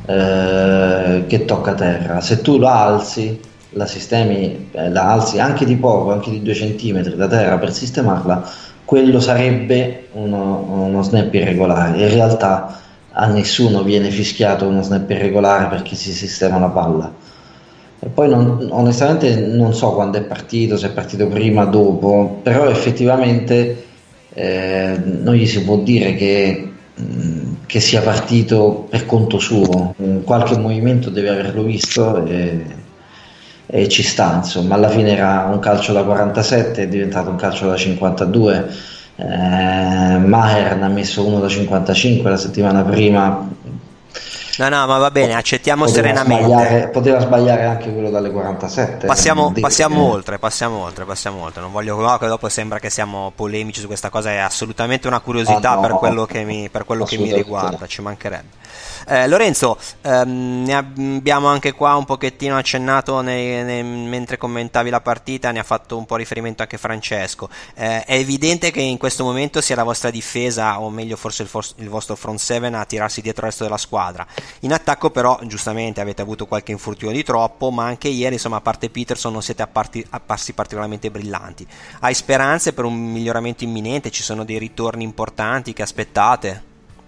eh, che tocca terra. Se tu la alzi, la sistemi, eh, la alzi anche di poco, anche di due centimetri da terra per sistemarla, quello sarebbe uno, uno snap irregolare. In realtà a nessuno viene fischiato uno snap irregolare perché si sistema la palla. E poi non, onestamente non so quando è partito, se è partito prima o dopo, però effettivamente eh, non gli si può dire che, mh, che sia partito per conto suo. Qualche movimento deve averlo visto e, e ci sta, insomma. Alla fine era un calcio da quarantasette, è diventato un calcio da cinquantadue. eh, Maher ne ha messo uno da cinquantacinque la settimana prima. No, no, ma va bene, accettiamo poteva serenamente. Sbagliare, poteva sbagliare anche quello dalle quarantasette. Passiamo, passiamo oltre, passiamo oltre, passiamo oltre. Non voglio no, che dopo sembra che siamo polemici su questa cosa, è assolutamente una curiosità ah, no, per quello che mi, per quello che mi riguarda, ci mancherebbe. Eh, Lorenzo, ehm, ne abbiamo anche qua un pochettino accennato nei, nei, mentre commentavi la partita, ne ha fatto un po' riferimento anche Francesco. Eh, è evidente che in questo momento sia la vostra difesa, o meglio forse il, for- il vostro front seven, a tirarsi dietro il resto della squadra. In attacco però giustamente avete avuto qualche infortunio di troppo, ma anche ieri, insomma, a parte Peterson non siete apparti- apparsi particolarmente brillanti. Hai speranze per un miglioramento imminente? Ci sono dei ritorni importanti che aspettate?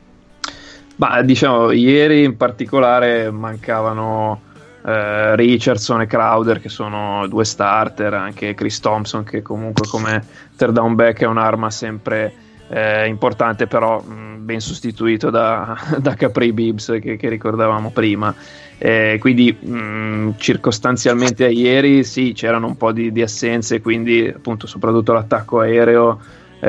Ma diciamo, ieri in particolare mancavano eh, Richardson e Crowder, che sono due starter, anche Chris Thompson, che comunque come third down back è un'arma sempre eh, importante, però mh, ben sostituito da, da Capri Bibbs che, che ricordavamo prima. Eh, quindi mh, circostanzialmente ieri sì, c'erano un po' di, di assenze, quindi appunto soprattutto l'attacco aereo Eh,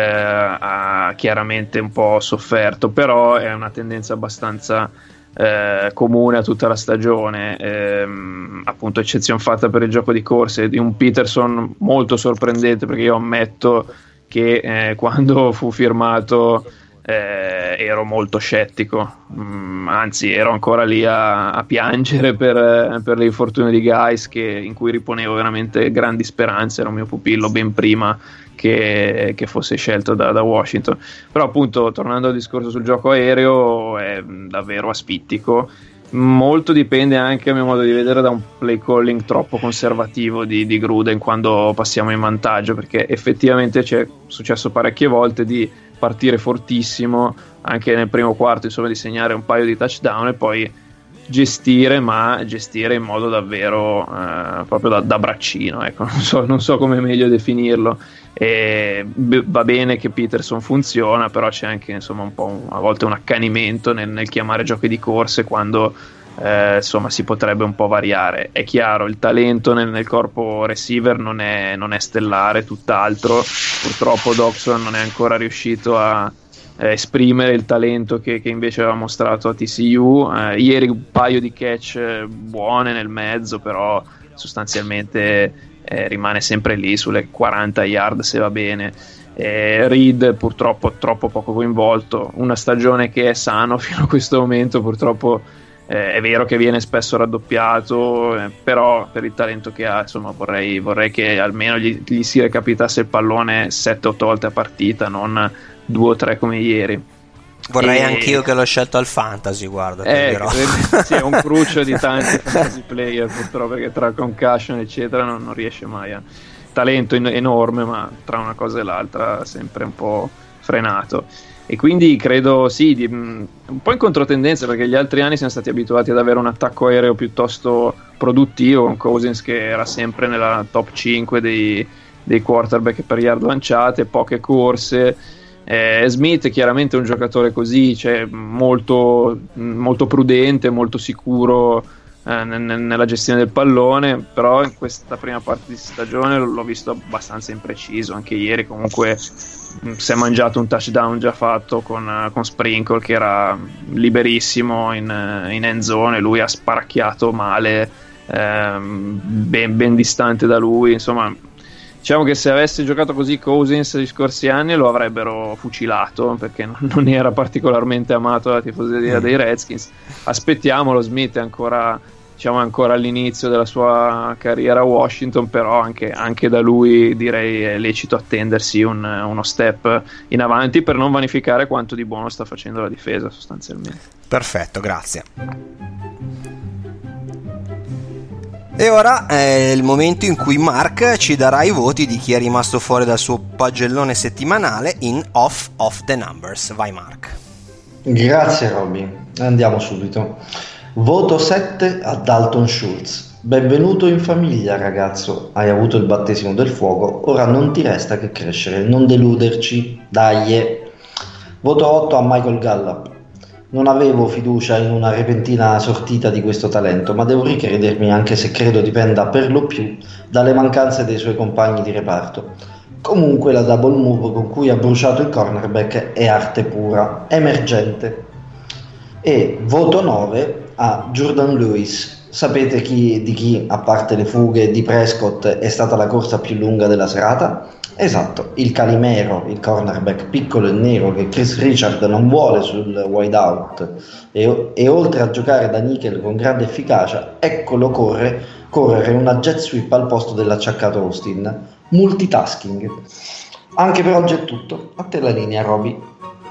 ha chiaramente un po' sofferto, però è una tendenza abbastanza eh, comune a tutta la stagione, eh, appunto eccezione fatta per il gioco di corse di un Peterson molto sorprendente, perché io ammetto che eh, quando fu firmato eh, ero molto scettico, mm, anzi ero ancora lì a, a piangere per, per l'infortunio di Guys, che, in cui riponevo veramente grandi speranze, era un mio pupillo ben prima Che, che fosse scelto da, da Washington. Però appunto, tornando al discorso sul gioco aereo, è davvero aspittico. Molto dipende anche, a mio modo di vedere, da un play calling troppo conservativo di, di Gruden quando passiamo in vantaggio, perché effettivamente c'è successo parecchie volte di partire fortissimo anche nel primo quarto, insomma, di segnare un paio di touchdown e poi gestire, ma gestire in modo davvero eh, proprio da, da braccino, ecco, non so, non so come meglio definirlo. E b- va bene che Peterson funziona, però c'è anche, insomma, un po' un, a volte un accanimento nel, nel chiamare giochi di corse quando eh, insomma si potrebbe un po' variare. È chiaro, il talento nel, nel corpo receiver non è, non è stellare, tutt'altro. Purtroppo Dawson non è ancora riuscito a Eh, esprimere il talento che, che invece aveva mostrato a T C U. Eh, ieri un paio di catch eh, buone nel mezzo, però sostanzialmente eh, rimane sempre lì sulle quaranta yard se va bene. eh, Reed purtroppo troppo poco coinvolto, una stagione che è sano fino a questo momento, purtroppo eh, è vero che viene spesso raddoppiato, eh, però per il talento che ha, insomma, vorrei, vorrei che almeno gli, gli si recapitasse il pallone sette otto volte a partita, non due o tre come ieri. Vorrei e... anch'io che l'ho scelto al fantasy, guarda, eh, sì, è un cruccio di tanti fantasy player purtroppo, perché tra concussion eccetera non, non riesce mai a... talento in- enorme, ma tra una cosa e l'altra sempre un po' frenato, e quindi credo sì di, un po' in controtendenza, perché gli altri anni siamo stati abituati ad avere un attacco aereo piuttosto produttivo, con Cousins che era sempre nella top cinque dei, dei quarterback per yard lanciate, poche corse. Eh, Smith è chiaramente un giocatore così, cioè molto, molto prudente, molto sicuro eh, n- nella gestione del pallone, però in questa prima parte di stagione l'ho visto abbastanza impreciso. Anche ieri comunque mh, si è mangiato un touchdown già fatto con, con Sprinkle, che era liberissimo in, in end zone, lui ha sparacchiato male, ehm, ben, ben distante da lui, insomma. Diciamo che se avesse giocato così Cousins gli scorsi anni lo avrebbero fucilato, perché non era particolarmente amato dalla tifoseria dei Redskins. Aspettiamolo, Smith è ancora, diciamo, ancora all'inizio della sua carriera a Washington, però anche, anche da lui direi è lecito attendersi un, uno step in avanti, per non vanificare quanto di buono sta facendo la difesa sostanzialmente. Perfetto, grazie. E ora è il momento in cui Mark ci darà i voti di chi è rimasto fuori dal suo pagellone settimanale in Off of the Numbers. Vai Mark. Grazie Robby, andiamo subito. Voto sette a Dalton Schultz. Benvenuto in famiglia ragazzo, hai avuto il battesimo del fuoco, ora non ti resta che crescere, non deluderci, dai. Voto otto a Michael Gallup. Non avevo fiducia in una repentina sortita di questo talento, ma devo ricredermi anche se credo dipenda per lo più dalle mancanze dei suoi compagni di reparto. Comunque la double move con cui ha bruciato il cornerback è arte pura, emergente. E voto nove a Jordan Lewis. Sapete chi, di chi, a parte le fughe di Prescott, è stata la corsa più lunga della serata? Esatto, il Calimero, il cornerback piccolo e nero che Chris Richard non vuole sul wideout e, e oltre a giocare da nickel con grande efficacia, eccolo corre, correre una jet sweep al posto dell'acciaccato Austin. Multitasking. Anche per oggi è tutto, a te la linea Roby.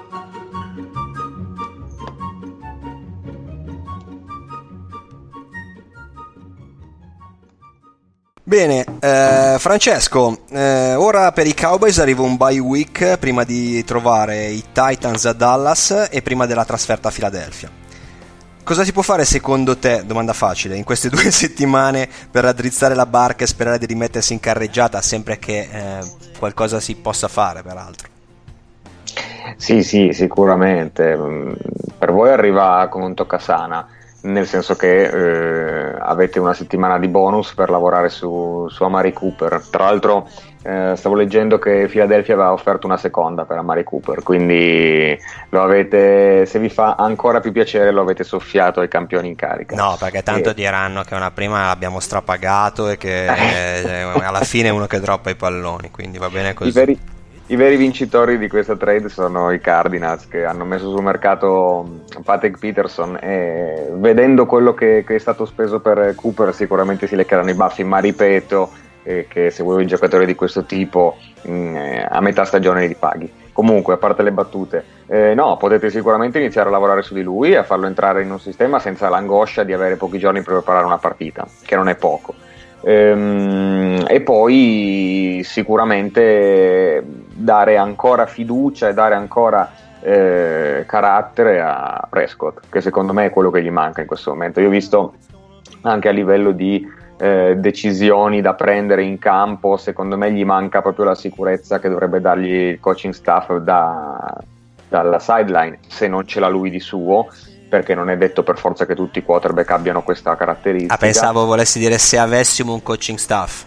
Bene, eh, Francesco, eh, ora per i Cowboys arriva un bye week prima di trovare i Titans a Dallas e prima della trasferta a Philadelphia. Cosa si può fare secondo te, domanda facile, in queste due settimane per raddrizzare la barca e sperare di rimettersi in carreggiata, sempre che eh, qualcosa si possa fare peraltro? Sì, sì, sicuramente. Per voi arriva come un toccasana, nel senso che eh, avete una settimana di bonus per lavorare su, su Amari Cooper. Tra l'altro eh, stavo leggendo che Philadelphia aveva offerto una seconda per Amari Cooper, quindi lo avete, se vi fa ancora più piacere, lo avete soffiato ai campioni in carica. No, perché tanto e... diranno che una prima l'abbiamo strapagato e che eh, alla fine è uno che droppa i palloni, quindi va bene così. I veri... I veri vincitori di questa trade sono i Cardinals, che hanno messo sul mercato Patrick Peterson e vedendo quello che, che è stato speso per Cooper sicuramente si leccheranno i baffi, ma ripeto eh, che se vuoi un giocatore di questo tipo mh, a metà stagione li paghi. Comunque, a parte le battute, eh, no, potete sicuramente iniziare a lavorare su di lui e a farlo entrare in un sistema senza l'angoscia di avere pochi giorni per preparare una partita, che non è poco. Ehm, e poi sicuramente dare ancora fiducia e dare ancora eh, carattere a Prescott, che secondo me è quello che gli manca in questo momento. Io ho visto anche a livello di eh, decisioni da prendere in campo, secondo me gli manca proprio la sicurezza che dovrebbe dargli il coaching staff da, dalla sideline, se non ce l'ha lui di suo, perché non è detto per forza che tutti i quarterback abbiano questa caratteristica. Ah, pensavo volessi dire se avessimo un coaching staff.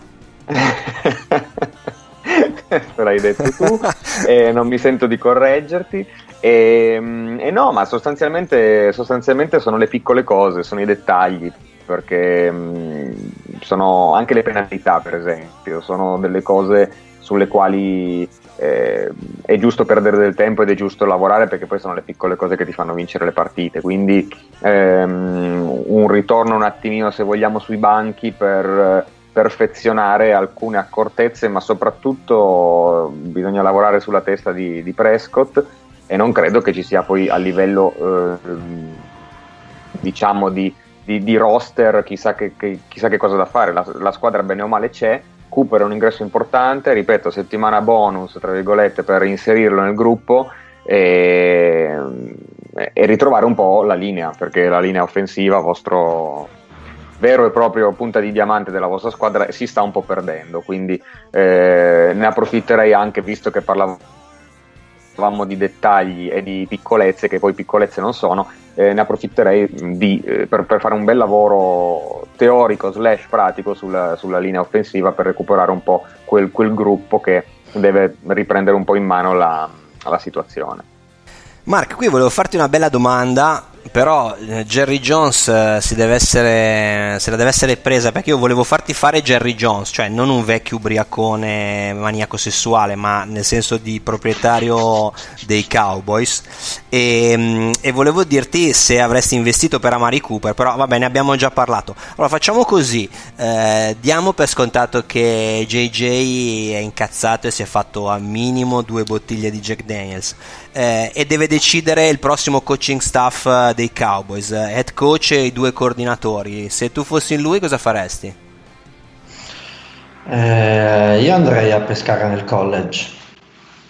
L'hai detto tu e non mi sento di correggerti e, e no, ma sostanzialmente, sostanzialmente sono le piccole cose, sono i dettagli, perché mh, sono anche le penalità, per esempio, sono delle cose sulle quali eh, è giusto perdere del tempo ed è giusto lavorare, perché poi sono le piccole cose che ti fanno vincere le partite. Quindi ehm, un ritorno un attimino, se vogliamo, sui banchi per perfezionare alcune accortezze, ma soprattutto bisogna lavorare sulla testa di, di Prescott, e non credo che ci sia poi a livello eh, diciamo di, di, di roster chissà che, che, chissà che cosa da fare. La, la squadra bene o male c'è, Cooper è un ingresso importante, ripeto, settimana bonus tra virgolette per inserirlo nel gruppo e, e ritrovare un po' la linea, perché la linea offensiva, vostro vero e proprio punta di diamante della vostra squadra, si sta un po' perdendo, quindi eh, ne approfitterei anche, visto che parlavamo di dettagli e di piccolezze, che poi piccolezze non sono, eh, ne approfitterei di, eh, per, per fare un bel lavoro teorico slash pratico sulla, sulla linea offensiva, per recuperare un po' quel, quel gruppo che deve riprendere un po' in mano la, la situazione. Mark, qui volevo farti una bella domanda, però eh, Jerry Jones eh, si deve essere, se la deve essere presa, perché io volevo farti fare Jerry Jones, cioè non un vecchio ubriacone maniaco sessuale, ma nel senso di proprietario dei Cowboys, e, e volevo dirti se avresti investito per Amari Cooper, però vabbè, ne abbiamo già parlato. Allora facciamo così, eh, diamo per scontato che J J è incazzato e si è fatto a minimo due bottiglie di Jack Daniels, eh, e deve decidere il prossimo coaching staff dei Cowboys, head coach e i due coordinatori. Se tu fossi in lui, cosa faresti? Eh, io andrei a pescare nel college.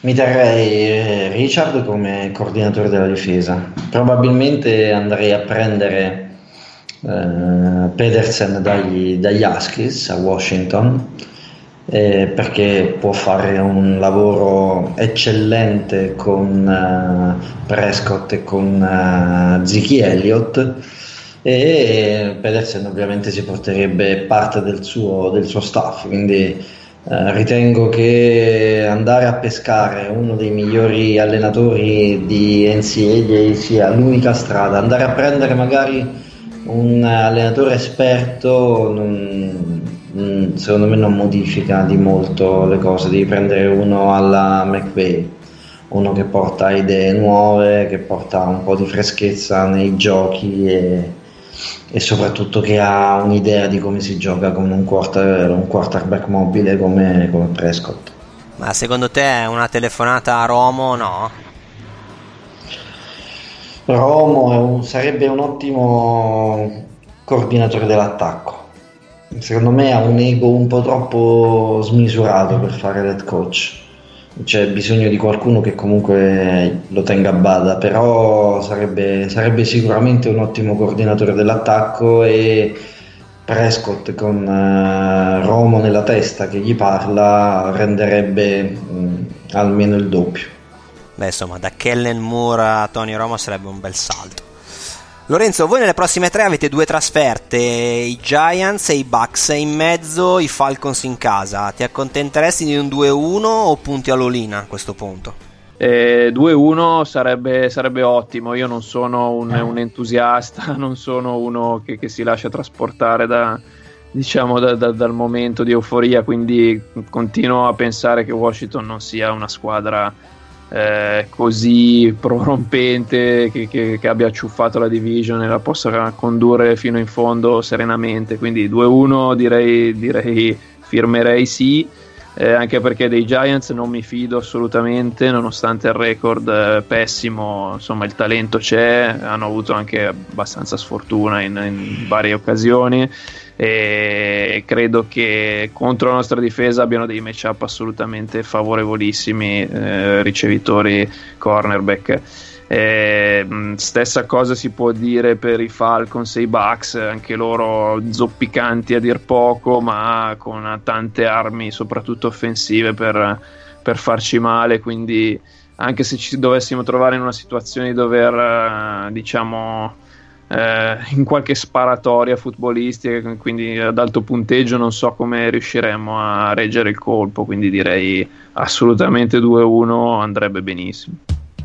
Mi terrei Richard come coordinatore della difesa. Probabilmente andrei a prendere eh, Pedersen dagli, dagli Huskies a Washington, eh, perché può fare un lavoro eccellente con eh, Prescott e con eh, Zeke Elliott, e Pedersen ovviamente si porterebbe parte del suo, del suo staff, quindi eh, ritengo che andare a pescare uno dei migliori allenatori di N C A A sia l'unica strada. Andare a prendere magari un allenatore esperto non, secondo me non modifica di molto le cose. Devi prendere uno alla McVay, uno che porta idee nuove, che porta un po' di freschezza nei giochi e, e soprattutto che ha un'idea di come si gioca con un, quarter, un quarterback mobile come, come Prescott. Ma secondo te una telefonata a Romo no? Romo è un, sarebbe un ottimo coordinatore dell'attacco. Secondo me ha un ego un po' troppo smisurato per fare l'head coach. C'è bisogno di qualcuno che comunque lo tenga a bada, però sarebbe, sarebbe sicuramente un ottimo coordinatore dell'attacco, e Prescott con uh, Romo nella testa che gli parla renderebbe mh, almeno il doppio. Beh, insomma, da Kellen Moore a Tony Romo sarebbe un bel salto. Lorenzo, voi nelle prossime tre avete due trasferte, i Giants e i Bucks, e in mezzo i Falcons in casa. Ti accontenteresti di un due uno o punti all'olina a questo punto? Eh, due uno sarebbe, sarebbe ottimo. Io non sono un, un entusiasta, non sono uno che, che si lascia trasportare da, diciamo, da, da, dal momento di euforia, quindi continuo a pensare che Washington non sia una squadra Eh, così prorompente che, che, che abbia acciuffato la division e la possa condurre fino in fondo serenamente. Quindi due uno direi, direi firmerei sì, eh, anche perché dei Giants non mi fido assolutamente, nonostante il record eh, pessimo. Insomma, il talento c'è, hanno avuto anche abbastanza sfortuna in, in varie occasioni, e credo che contro la nostra difesa abbiano dei matchup assolutamente favorevolissimi, eh, ricevitori, cornerback. Eh, stessa cosa si può dire per i Falcons e i Bucks, anche loro zoppicanti a dir poco, ma con tante armi soprattutto offensive per, per farci male, quindi anche se ci dovessimo trovare in una situazione di dover, diciamo, Eh, in qualche sparatoria futbolistica, quindi ad alto punteggio, non so come riusciremo a reggere il colpo, quindi direi assolutamente due uno andrebbe benissimo.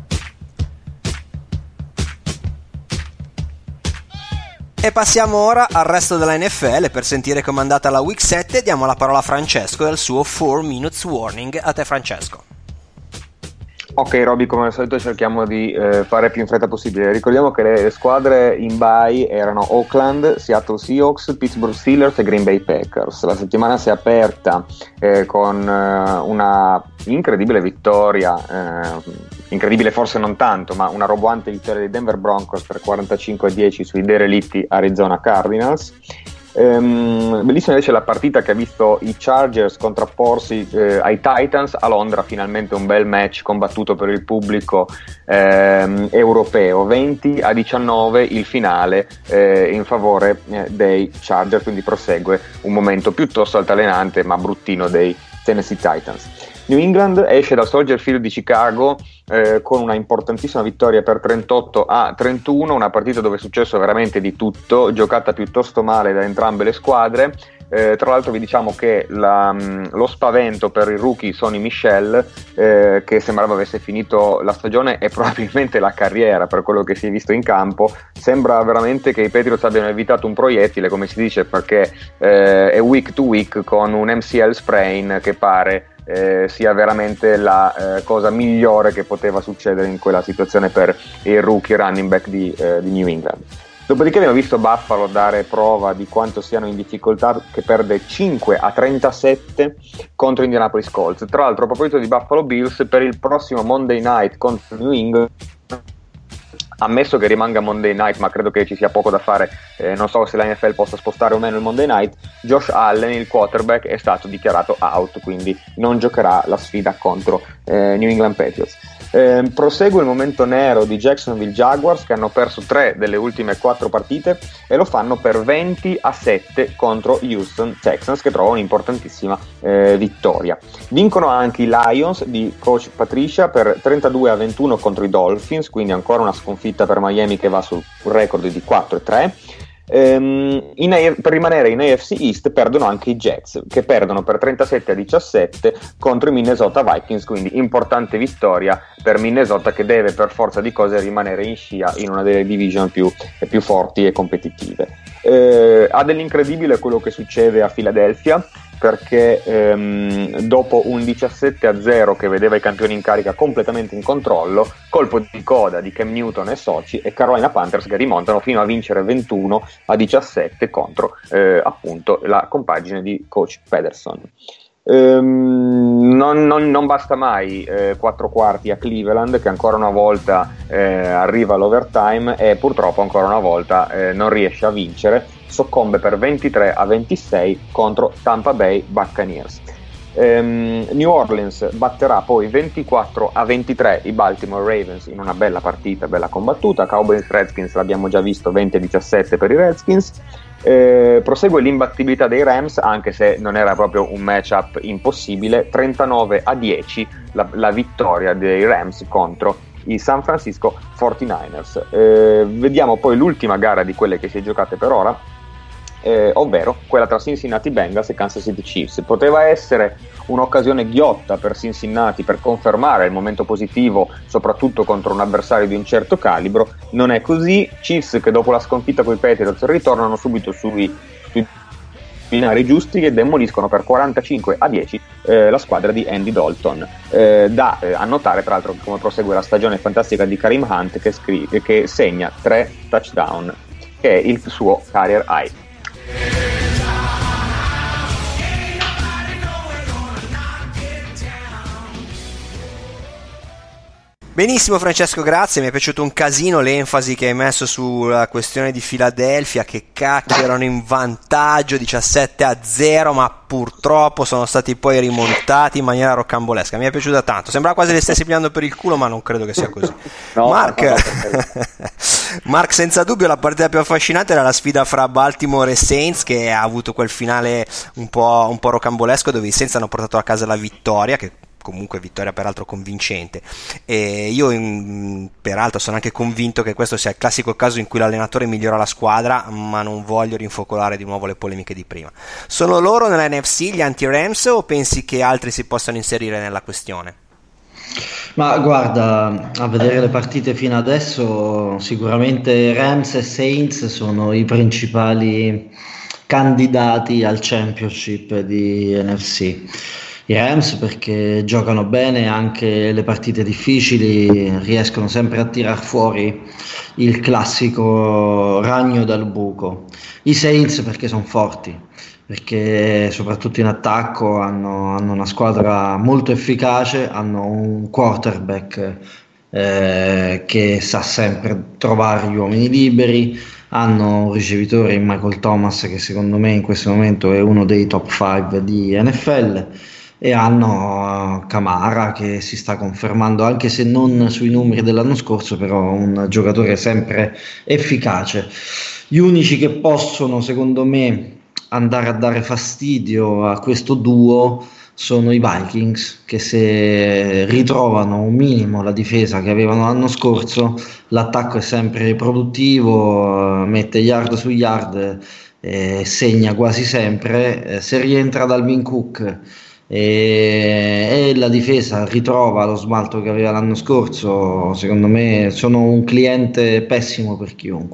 E passiamo ora al resto della N F L per sentire com'è andata la week sette. Diamo la parola a Francesco e al suo four minutes warning. A te, Francesco. Ok, Roby, come al solito cerchiamo di eh, fare più in fretta possibile. Ricordiamo che le, le squadre in bye erano Oakland, Seattle Seahawks, Pittsburgh Steelers e Green Bay Packers. La settimana si è aperta eh, con eh, una incredibile vittoria, eh, incredibile forse non tanto, ma una roboante vittoria dei Denver Broncos per quarantacinque a dieci sui derelitti Arizona Cardinals. Um, bellissima invece la partita che ha visto i Chargers contrapporsi eh, ai Titans a Londra. Finalmente un bel match combattuto per il pubblico ehm, europeo. Venti a diciannove il finale eh, in favore eh, dei Chargers, quindi prosegue un momento piuttosto altalenante ma bruttino dei Tennessee Titans. New England esce dal Soldier Field di Chicago eh, con una importantissima vittoria per trentotto a trentuno, una partita dove è successo veramente di tutto, giocata piuttosto male da entrambe le squadre. Eh, tra l'altro vi diciamo che la, lo spavento per il rookie Sonny Michel, eh, che sembrava avesse finito la stagione e probabilmente la carriera per quello che si è visto in campo, sembra veramente che i Patriots abbiano evitato un proiettile, come si dice, perché eh, è week to week con un M C L sprain che pare Eh, sia veramente la eh, cosa migliore che poteva succedere in quella situazione per il rookie running back di, eh, di New England. Dopodiché abbiamo visto Buffalo dare prova di quanto siano in difficoltà, che perde cinque a trentasette contro Indianapolis Colts. Tra l'altro, a proposito di Buffalo Bills, per il prossimo Monday Night contro New England ammesso che rimanga Monday Night, ma credo che ci sia poco da fare, eh, non so se la N F L possa spostare o meno il Monday Night. Josh Allen, il quarterback, è stato dichiarato out, quindi non giocherà la sfida contro eh, New England Patriots. Eh, prosegue il momento nero di Jacksonville Jaguars, che hanno perso tre delle ultime quattro partite e lo fanno per venti a sette contro Houston Texans, che trovano un'importantissima eh, vittoria. Vincono anche i Lions di coach Patricia per trentadue a ventuno contro i Dolphins, quindi ancora una sconfitta per Miami che va sul record di quattro a tre. Um, in A- per rimanere in A F C East perdono anche i Jets, che perdono per trentasette a diciassette contro i Minnesota Vikings, quindi importante vittoria per Minnesota, che deve per forza di cose rimanere in scia in una delle division più, più forti e competitive. Eh, ha dell'incredibile quello che succede a Philadelphia, perché ehm, dopo un diciassette a zero che vedeva i campioni in carica completamente in controllo, colpo di coda di Cam Newton e soci, e Carolina Panthers che rimontano fino a vincere ventuno a diciassette contro eh, appunto la compagine di coach Pederson. Ehm, non, non, non basta mai eh, quattro quarti a Cleveland, che ancora una volta eh, arriva all'overtime e purtroppo ancora una volta eh, non riesce a vincere, soccombe per ventitré a ventisei contro Tampa Bay Buccaneers. ehm, New Orleans batterà poi ventiquattro a ventitré i Baltimore Ravens in una bella partita, bella combattuta. Cowboys Redskins l'abbiamo già visto, venti a diciassette per i Redskins. Eh, prosegue l'imbattibilità dei Rams, anche se non era proprio un matchup impossibile, trentanove a dieci la, la vittoria dei Rams contro i San Francisco quarantanovers. Eh, vediamo poi l'ultima gara di quelle che si è giocate per ora, eh, ovvero quella tra Cincinnati Bengals e Kansas City Chiefs. Poteva essere un'occasione ghiotta per Cincinnati per confermare il momento positivo, soprattutto contro un avversario di un certo calibro. Non è così. Chiefs, che dopo la sconfitta con i Patriots ritornano subito sui, sui binari giusti e demoliscono per quarantacinque a dieci eh, la squadra di Andy Dalton. Eh, da eh, annotare tra l'altro come prosegue la stagione fantastica di Kareem Hunt, che, scri- che segna tre touchdown, che è il suo career high. Benissimo Francesco, grazie, mi è piaciuto un casino l'enfasi che hai messo sulla questione di Philadelphia, che cacchio erano in vantaggio diciassette a zero, ma purtroppo sono stati poi rimontati in maniera rocambolesca. Mi è piaciuta tanto, sembrava quasi li stessi pigliando per il culo, ma non credo che sia così. No, Mark, no, no, Mark, senza dubbio la partita più affascinante era la sfida fra Baltimore e Saints, che ha avuto quel finale un po', un po' rocambolesco, dove i Saints hanno portato a casa la vittoria, che comunque vittoria peraltro convincente, e io in, peraltro sono anche convinto che questo sia il classico caso in cui l'allenatore migliora la squadra, ma non voglio rinfocolare di nuovo le polemiche di prima. Sono loro nella N F C gli anti-Rams, o pensi che altri si possano inserire nella questione? Ma guarda, a vedere le partite fino adesso sicuramente Rams e Saints sono i principali candidati al championship di N F C. I Rams perché giocano bene anche le partite difficili, riescono sempre a tirar fuori il classico ragno dal buco. I Saints perché sono forti, perché soprattutto in attacco hanno, hanno una squadra molto efficace, hanno un quarterback eh, che sa sempre trovare gli uomini liberi, hanno un ricevitore in Michael Thomas che secondo me in questo momento è uno dei top cinque di N F L, e hanno Camara che si sta confermando, anche se non sui numeri dell'anno scorso, però un giocatore sempre efficace. Gli unici che possono secondo me andare a dare fastidio a questo duo sono i Vikings, che se ritrovano un minimo la difesa che avevano l'anno scorso, l'attacco è sempre produttivo, mette yard su yard, eh, segna quasi sempre. Eh, se rientra Dalvin Cook e, e la difesa ritrova lo smalto che aveva l'anno scorso, secondo me sono un cliente pessimo per chiunque.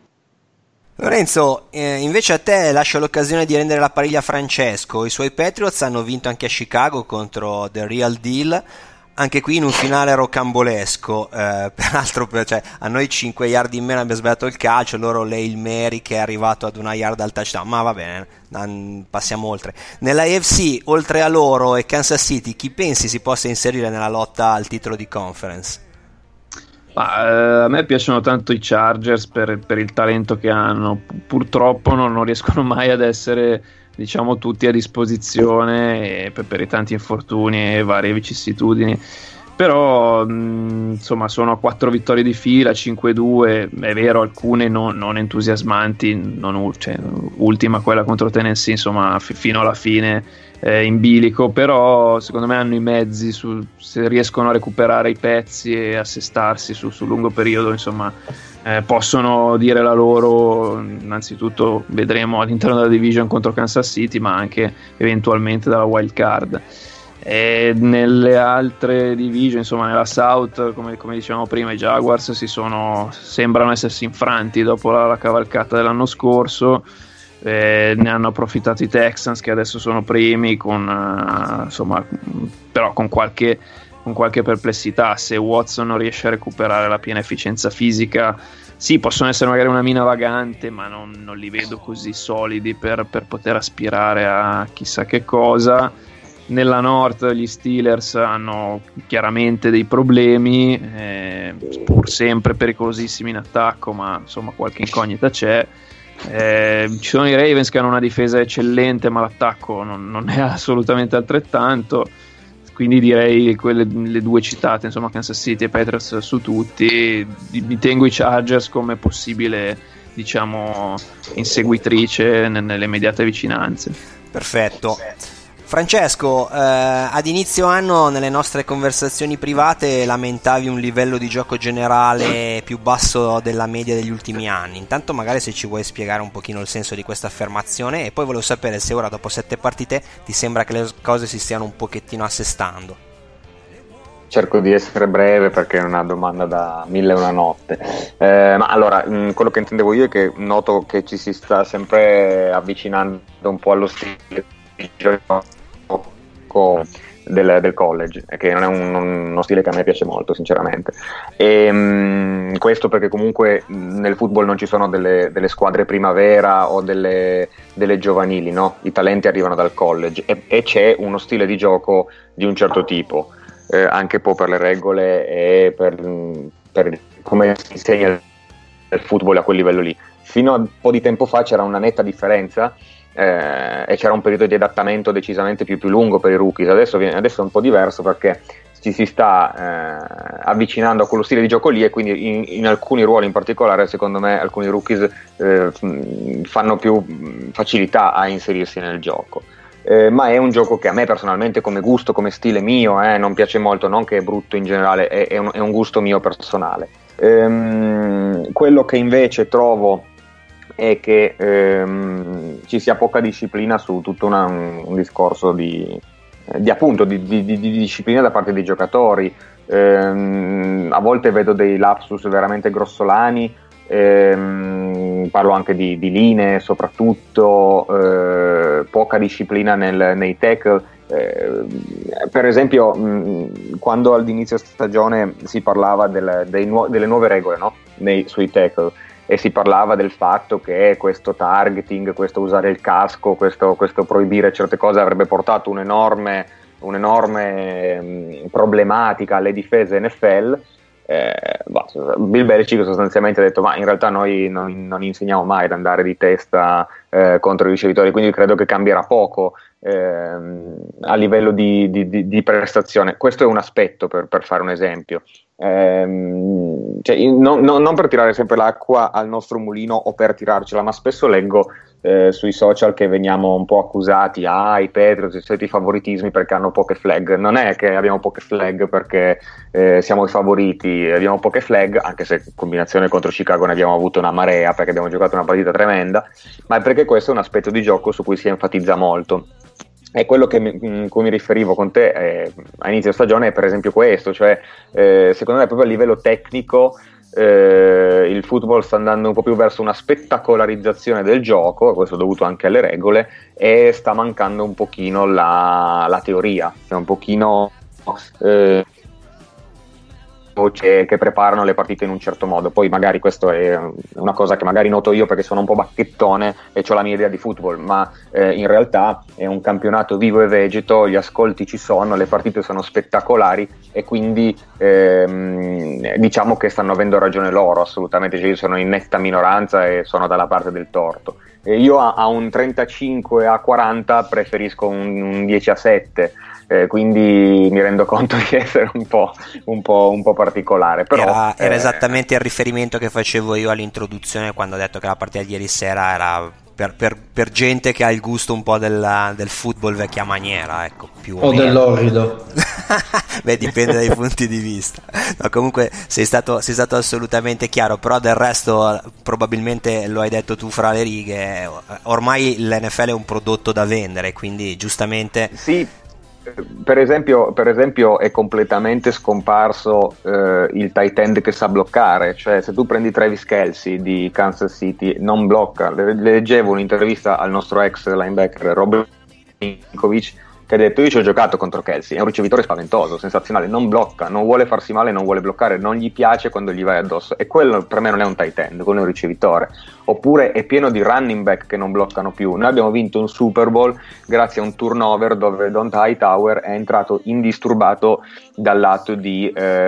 Lorenzo, eh, invece a te lascio l'occasione di rendere la pariglia a Francesco. I suoi Patriots hanno vinto anche a Chicago contro The Real Deal, anche qui in un finale rocambolesco, eh, peraltro cioè, a noi cinque yard in meno abbiamo sbagliato il calcio, loro l'Hail Mary che è arrivato ad una yard al touchdown, ma va bene, passiamo oltre. Nella A F C, oltre a loro e Kansas City, chi pensi si possa inserire nella lotta al titolo di conference? Ma, eh, a me piacciono tanto i Chargers per, per il talento che hanno. Purtroppo non, non riescono mai ad essere, diciamo, tutti a disposizione per, per i tanti infortuni e varie vicissitudini. Però mh, insomma sono a quattro vittorie di fila, cinque due, è vero, alcune non, non entusiasmanti, non, cioè, ultima quella contro Tennessee, insomma f- fino alla fine eh, in bilico, però secondo me hanno i mezzi, su, se riescono a recuperare i pezzi e assestarsi su, sul lungo periodo, insomma eh, possono dire la loro. Innanzitutto vedremo all'interno della division contro Kansas City, ma anche eventualmente dalla wild card. E nelle altre division, insomma nella South, come, come dicevamo prima, i Jaguars si sono, sembrano essersi infranti dopo la, la cavalcata dell'anno scorso. Eh, ne hanno approfittato i Texans, che adesso sono primi, con uh, insomma però con qualche, con qualche perplessità. Se Watson non riesce a recuperare la piena efficienza fisica, sì, possono essere magari una mina vagante, ma non, non li vedo così solidi per, per poter aspirare a chissà che cosa. Nella North gli Steelers hanno chiaramente dei problemi, eh, pur sempre pericolosissimi in attacco, ma insomma qualche incognita c'è. Eh, ci sono i Ravens che hanno una difesa eccellente, ma l'attacco non, non è assolutamente altrettanto, quindi direi quelle le due citate, insomma Kansas City e Patriots su tutti. Mi tengo i Chargers come possibile, diciamo, inseguitrice nelle immediate vicinanze. Perfetto. Francesco, eh, ad inizio anno nelle nostre conversazioni private lamentavi un livello di gioco generale più basso della media degli ultimi anni. Intanto magari se ci vuoi spiegare un pochino il senso di questa affermazione, e poi volevo sapere se ora dopo sette partite ti sembra che le cose si stiano un pochettino assestando. Cerco di essere breve perché è una domanda da mille e una notte. Eh, ma allora, mh, quello che intendevo io è che noto che ci si sta sempre avvicinando un po' allo stile di gioco Del, del college, che non è un, uno stile che a me piace molto sinceramente, e mh, questo perché comunque nel football non ci sono delle, delle squadre primavera o delle, delle giovanili, no? I talenti arrivano dal college e, e c'è uno stile di gioco di un certo tipo, eh, anche un po' per le regole e per, per come si insegna il football a quel livello lì. Fino a un po' di tempo fa c'era una netta differenza, Eh, e c'era un periodo di adattamento decisamente più, più lungo per i rookies. Adesso, viene, adesso è un po' diverso perché ci si sta eh, avvicinando a quello stile di gioco lì, e quindi in, in alcuni ruoli in particolare secondo me alcuni rookies eh, fanno più facilità a inserirsi nel gioco, eh, ma è un gioco che a me personalmente, come gusto, come stile mio, eh, non piace molto, non che è brutto in generale, è, è, un, è un gusto mio personale. Ehm, quello che invece trovo è che ehm, ci sia poca disciplina su tutto una, un, un discorso di, di appunto di, di, di disciplina da parte dei giocatori. Ehm, a volte vedo dei lapsus veramente grossolani, ehm, parlo anche di, di linee soprattutto, eh, poca disciplina nel, nei tackle. Eh, per esempio mh, quando all'inizio stagione si parlava del, dei nu- delle nuove regole, no? Nei, sui tackle, e si parlava del fatto che questo targeting, questo usare il casco, questo, questo proibire certe cose avrebbe portato un'enorme, un'enorme mh, problematica alle difese N F L. Eh, bah, Bill Belichick sostanzialmente ha detto: ma in realtà noi non, non insegniamo mai ad andare di testa eh, contro i ricevitori, quindi credo che cambierà poco eh, a livello di, di, di, di prestazione. Questo è un aspetto, per, per fare un esempio. Eh, cioè, non, non, non per tirare sempre l'acqua al nostro mulino o per tirarcela, ma spesso leggo eh, sui social che veniamo un po' accusati, ah, i Patriots, i soliti favoritismi perché hanno poche flag. Non è che abbiamo poche flag perché eh, siamo i favoriti, abbiamo poche flag, anche se in combinazione contro Chicago ne abbiamo avuto una marea perché abbiamo giocato una partita tremenda, ma è perché questo è un aspetto di gioco su cui si enfatizza molto. E quello che mi, in cui mi riferivo con te eh, a inizio stagione è per esempio questo, cioè eh, secondo me proprio a livello tecnico eh, il football sta andando un po' più verso una spettacolarizzazione del gioco, questo dovuto anche alle regole, e sta mancando un pochino la, la teoria, cioè un pochino eh, che, che preparano le partite in un certo modo. Poi magari questo è una cosa che magari noto io perché sono un po' bacchettone e ho la mia idea di football, ma eh, in realtà è un campionato vivo e vegeto, gli ascolti ci sono, le partite sono spettacolari e quindi ehm, diciamo che stanno avendo ragione loro assolutamente, cioè io sono in netta minoranza e sono dalla parte del torto. E io a, a un trentacinque a quaranta preferisco un, un dieci a sette, eh, quindi mi rendo conto di essere un po', un po', un po' particolare. Però, era, era eh, esattamente il riferimento che facevo io all'introduzione quando ho detto che la partita di ieri sera era per, per, per gente che ha il gusto un po' del, del football vecchia maniera, ecco, più o, o meno. Dell'orrido. Beh, dipende dai punti di vista. No, comunque sei stato, sei stato assolutamente chiaro, però del resto probabilmente lo hai detto tu fra le righe, ormai l'N F L è un prodotto da vendere, quindi giustamente... Sì. Per esempio, per esempio è completamente scomparso eh, il tight end che sa bloccare, cioè se tu prendi Travis Kelce di Kansas City non blocca. Leggevo un'intervista al nostro ex linebacker Rob Ninkovic che ha detto: io ci ho giocato contro Kelce, è un ricevitore spaventoso, sensazionale, non blocca, non vuole farsi male, non vuole bloccare, non gli piace quando gli vai addosso, e quello per me non è un tight end, quello è un ricevitore. Oppure è pieno di running back che non bloccano più. Noi abbiamo vinto un Super Bowl grazie a un turnover dove Donta Hightower è entrato indisturbato dal lato di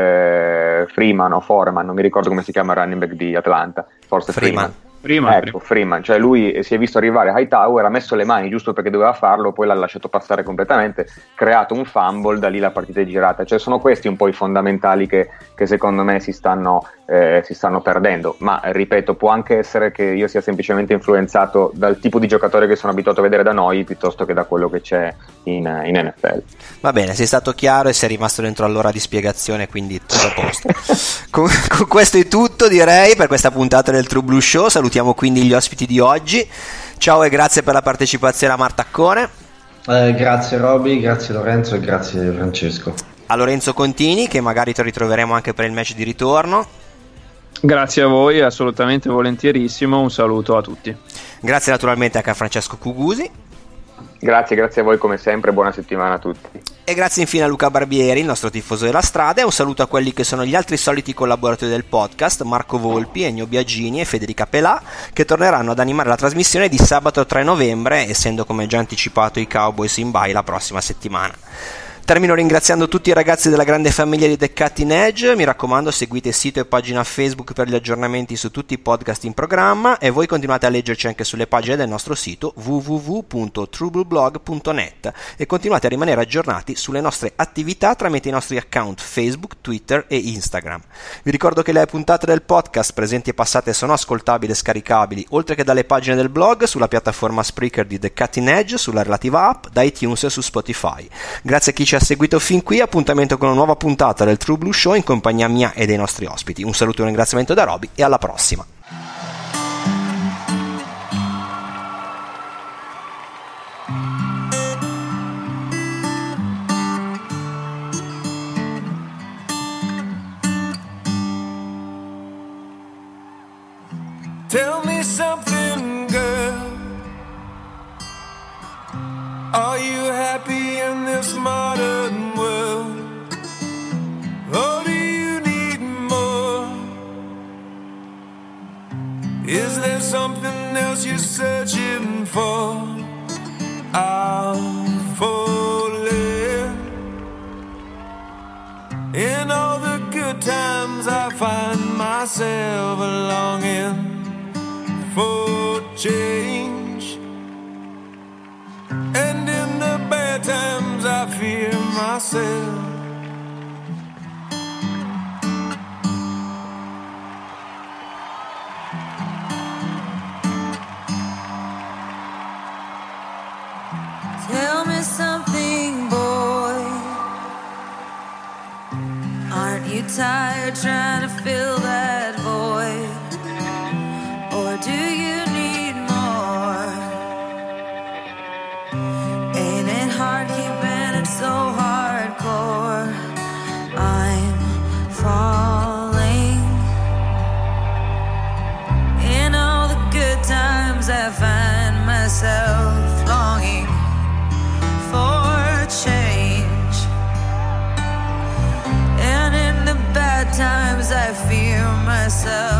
eh, Freeman o Foreman, non mi ricordo come si chiama il running back di Atlanta, forse Freeman, Freeman. Prima, ecco, Freeman, cioè lui si è visto arrivare Hightower, ha messo le mani giusto perché doveva farlo, poi l'ha lasciato passare completamente, creato un fumble, da lì la partita è girata. Cioè sono questi un po' i fondamentali che, che secondo me si stanno, eh, si stanno perdendo, ma ripeto, può anche essere che io sia semplicemente influenzato dal tipo di giocatore che sono abituato a vedere da noi piuttosto che da quello che c'è in, in N F L. Va bene, sei stato chiaro e sei rimasto dentro all'ora di spiegazione, quindi tutto a posto. con, con questo è tutto, direi, per questa puntata del True Blue Show. Salutiamo quindi gli ospiti di oggi. Ciao e grazie per la partecipazione a Martaccone. Eh, grazie Roby, grazie Lorenzo e grazie Francesco. A Lorenzo Contini, che magari ti ritroveremo anche per il match di ritorno. Grazie a voi, assolutamente volentierissimo, un saluto a tutti. Grazie naturalmente anche a Francesco Cugusi. Grazie, grazie a voi come sempre, buona settimana a tutti. E grazie infine a Luca Barbieri, il nostro tifoso della strada, e un saluto a quelli che sono gli altri soliti collaboratori del podcast, Marco Volpi, Ennio Biagini e Federica Pelà, che torneranno ad animare la trasmissione di sabato tre novembre, essendo come già anticipato i Cowboys in bye la prossima settimana. Termino ringraziando tutti i ragazzi della grande famiglia di The Cutting Edge. Mi raccomando, seguite il sito e pagina Facebook per gli aggiornamenti su tutti i podcast in programma, e voi continuate a leggerci anche sulle pagine del nostro sito w w w punto trubleblog punto net e continuate a rimanere aggiornati sulle nostre attività tramite i nostri account Facebook, Twitter e Instagram. Vi ricordo che le puntate del podcast presenti e passate sono ascoltabili e scaricabili oltre che dalle pagine del blog sulla piattaforma Spreaker di The Cutting Edge, sulla relativa app, da iTunes e su Spotify. Grazie a chi ci ha seguito fin qui, appuntamento con una nuova puntata del True Blue Show in compagnia mia e dei nostri ospiti. Un saluto e un ringraziamento da Roby e alla prossima. Tell me something, girl. Are you happy in this modern world? Or do you need more? Is there something else you're searching for? I'm falling. In all the good times I find myself longing for change, and in the bad times I fear myself. Tell me something, boy. Aren't you tired trying to fill that void? Or do you need more? Ain't it hard keeping it so hardcore? I'm falling. In all the good times I find myself longing for change, and in the bad times myself.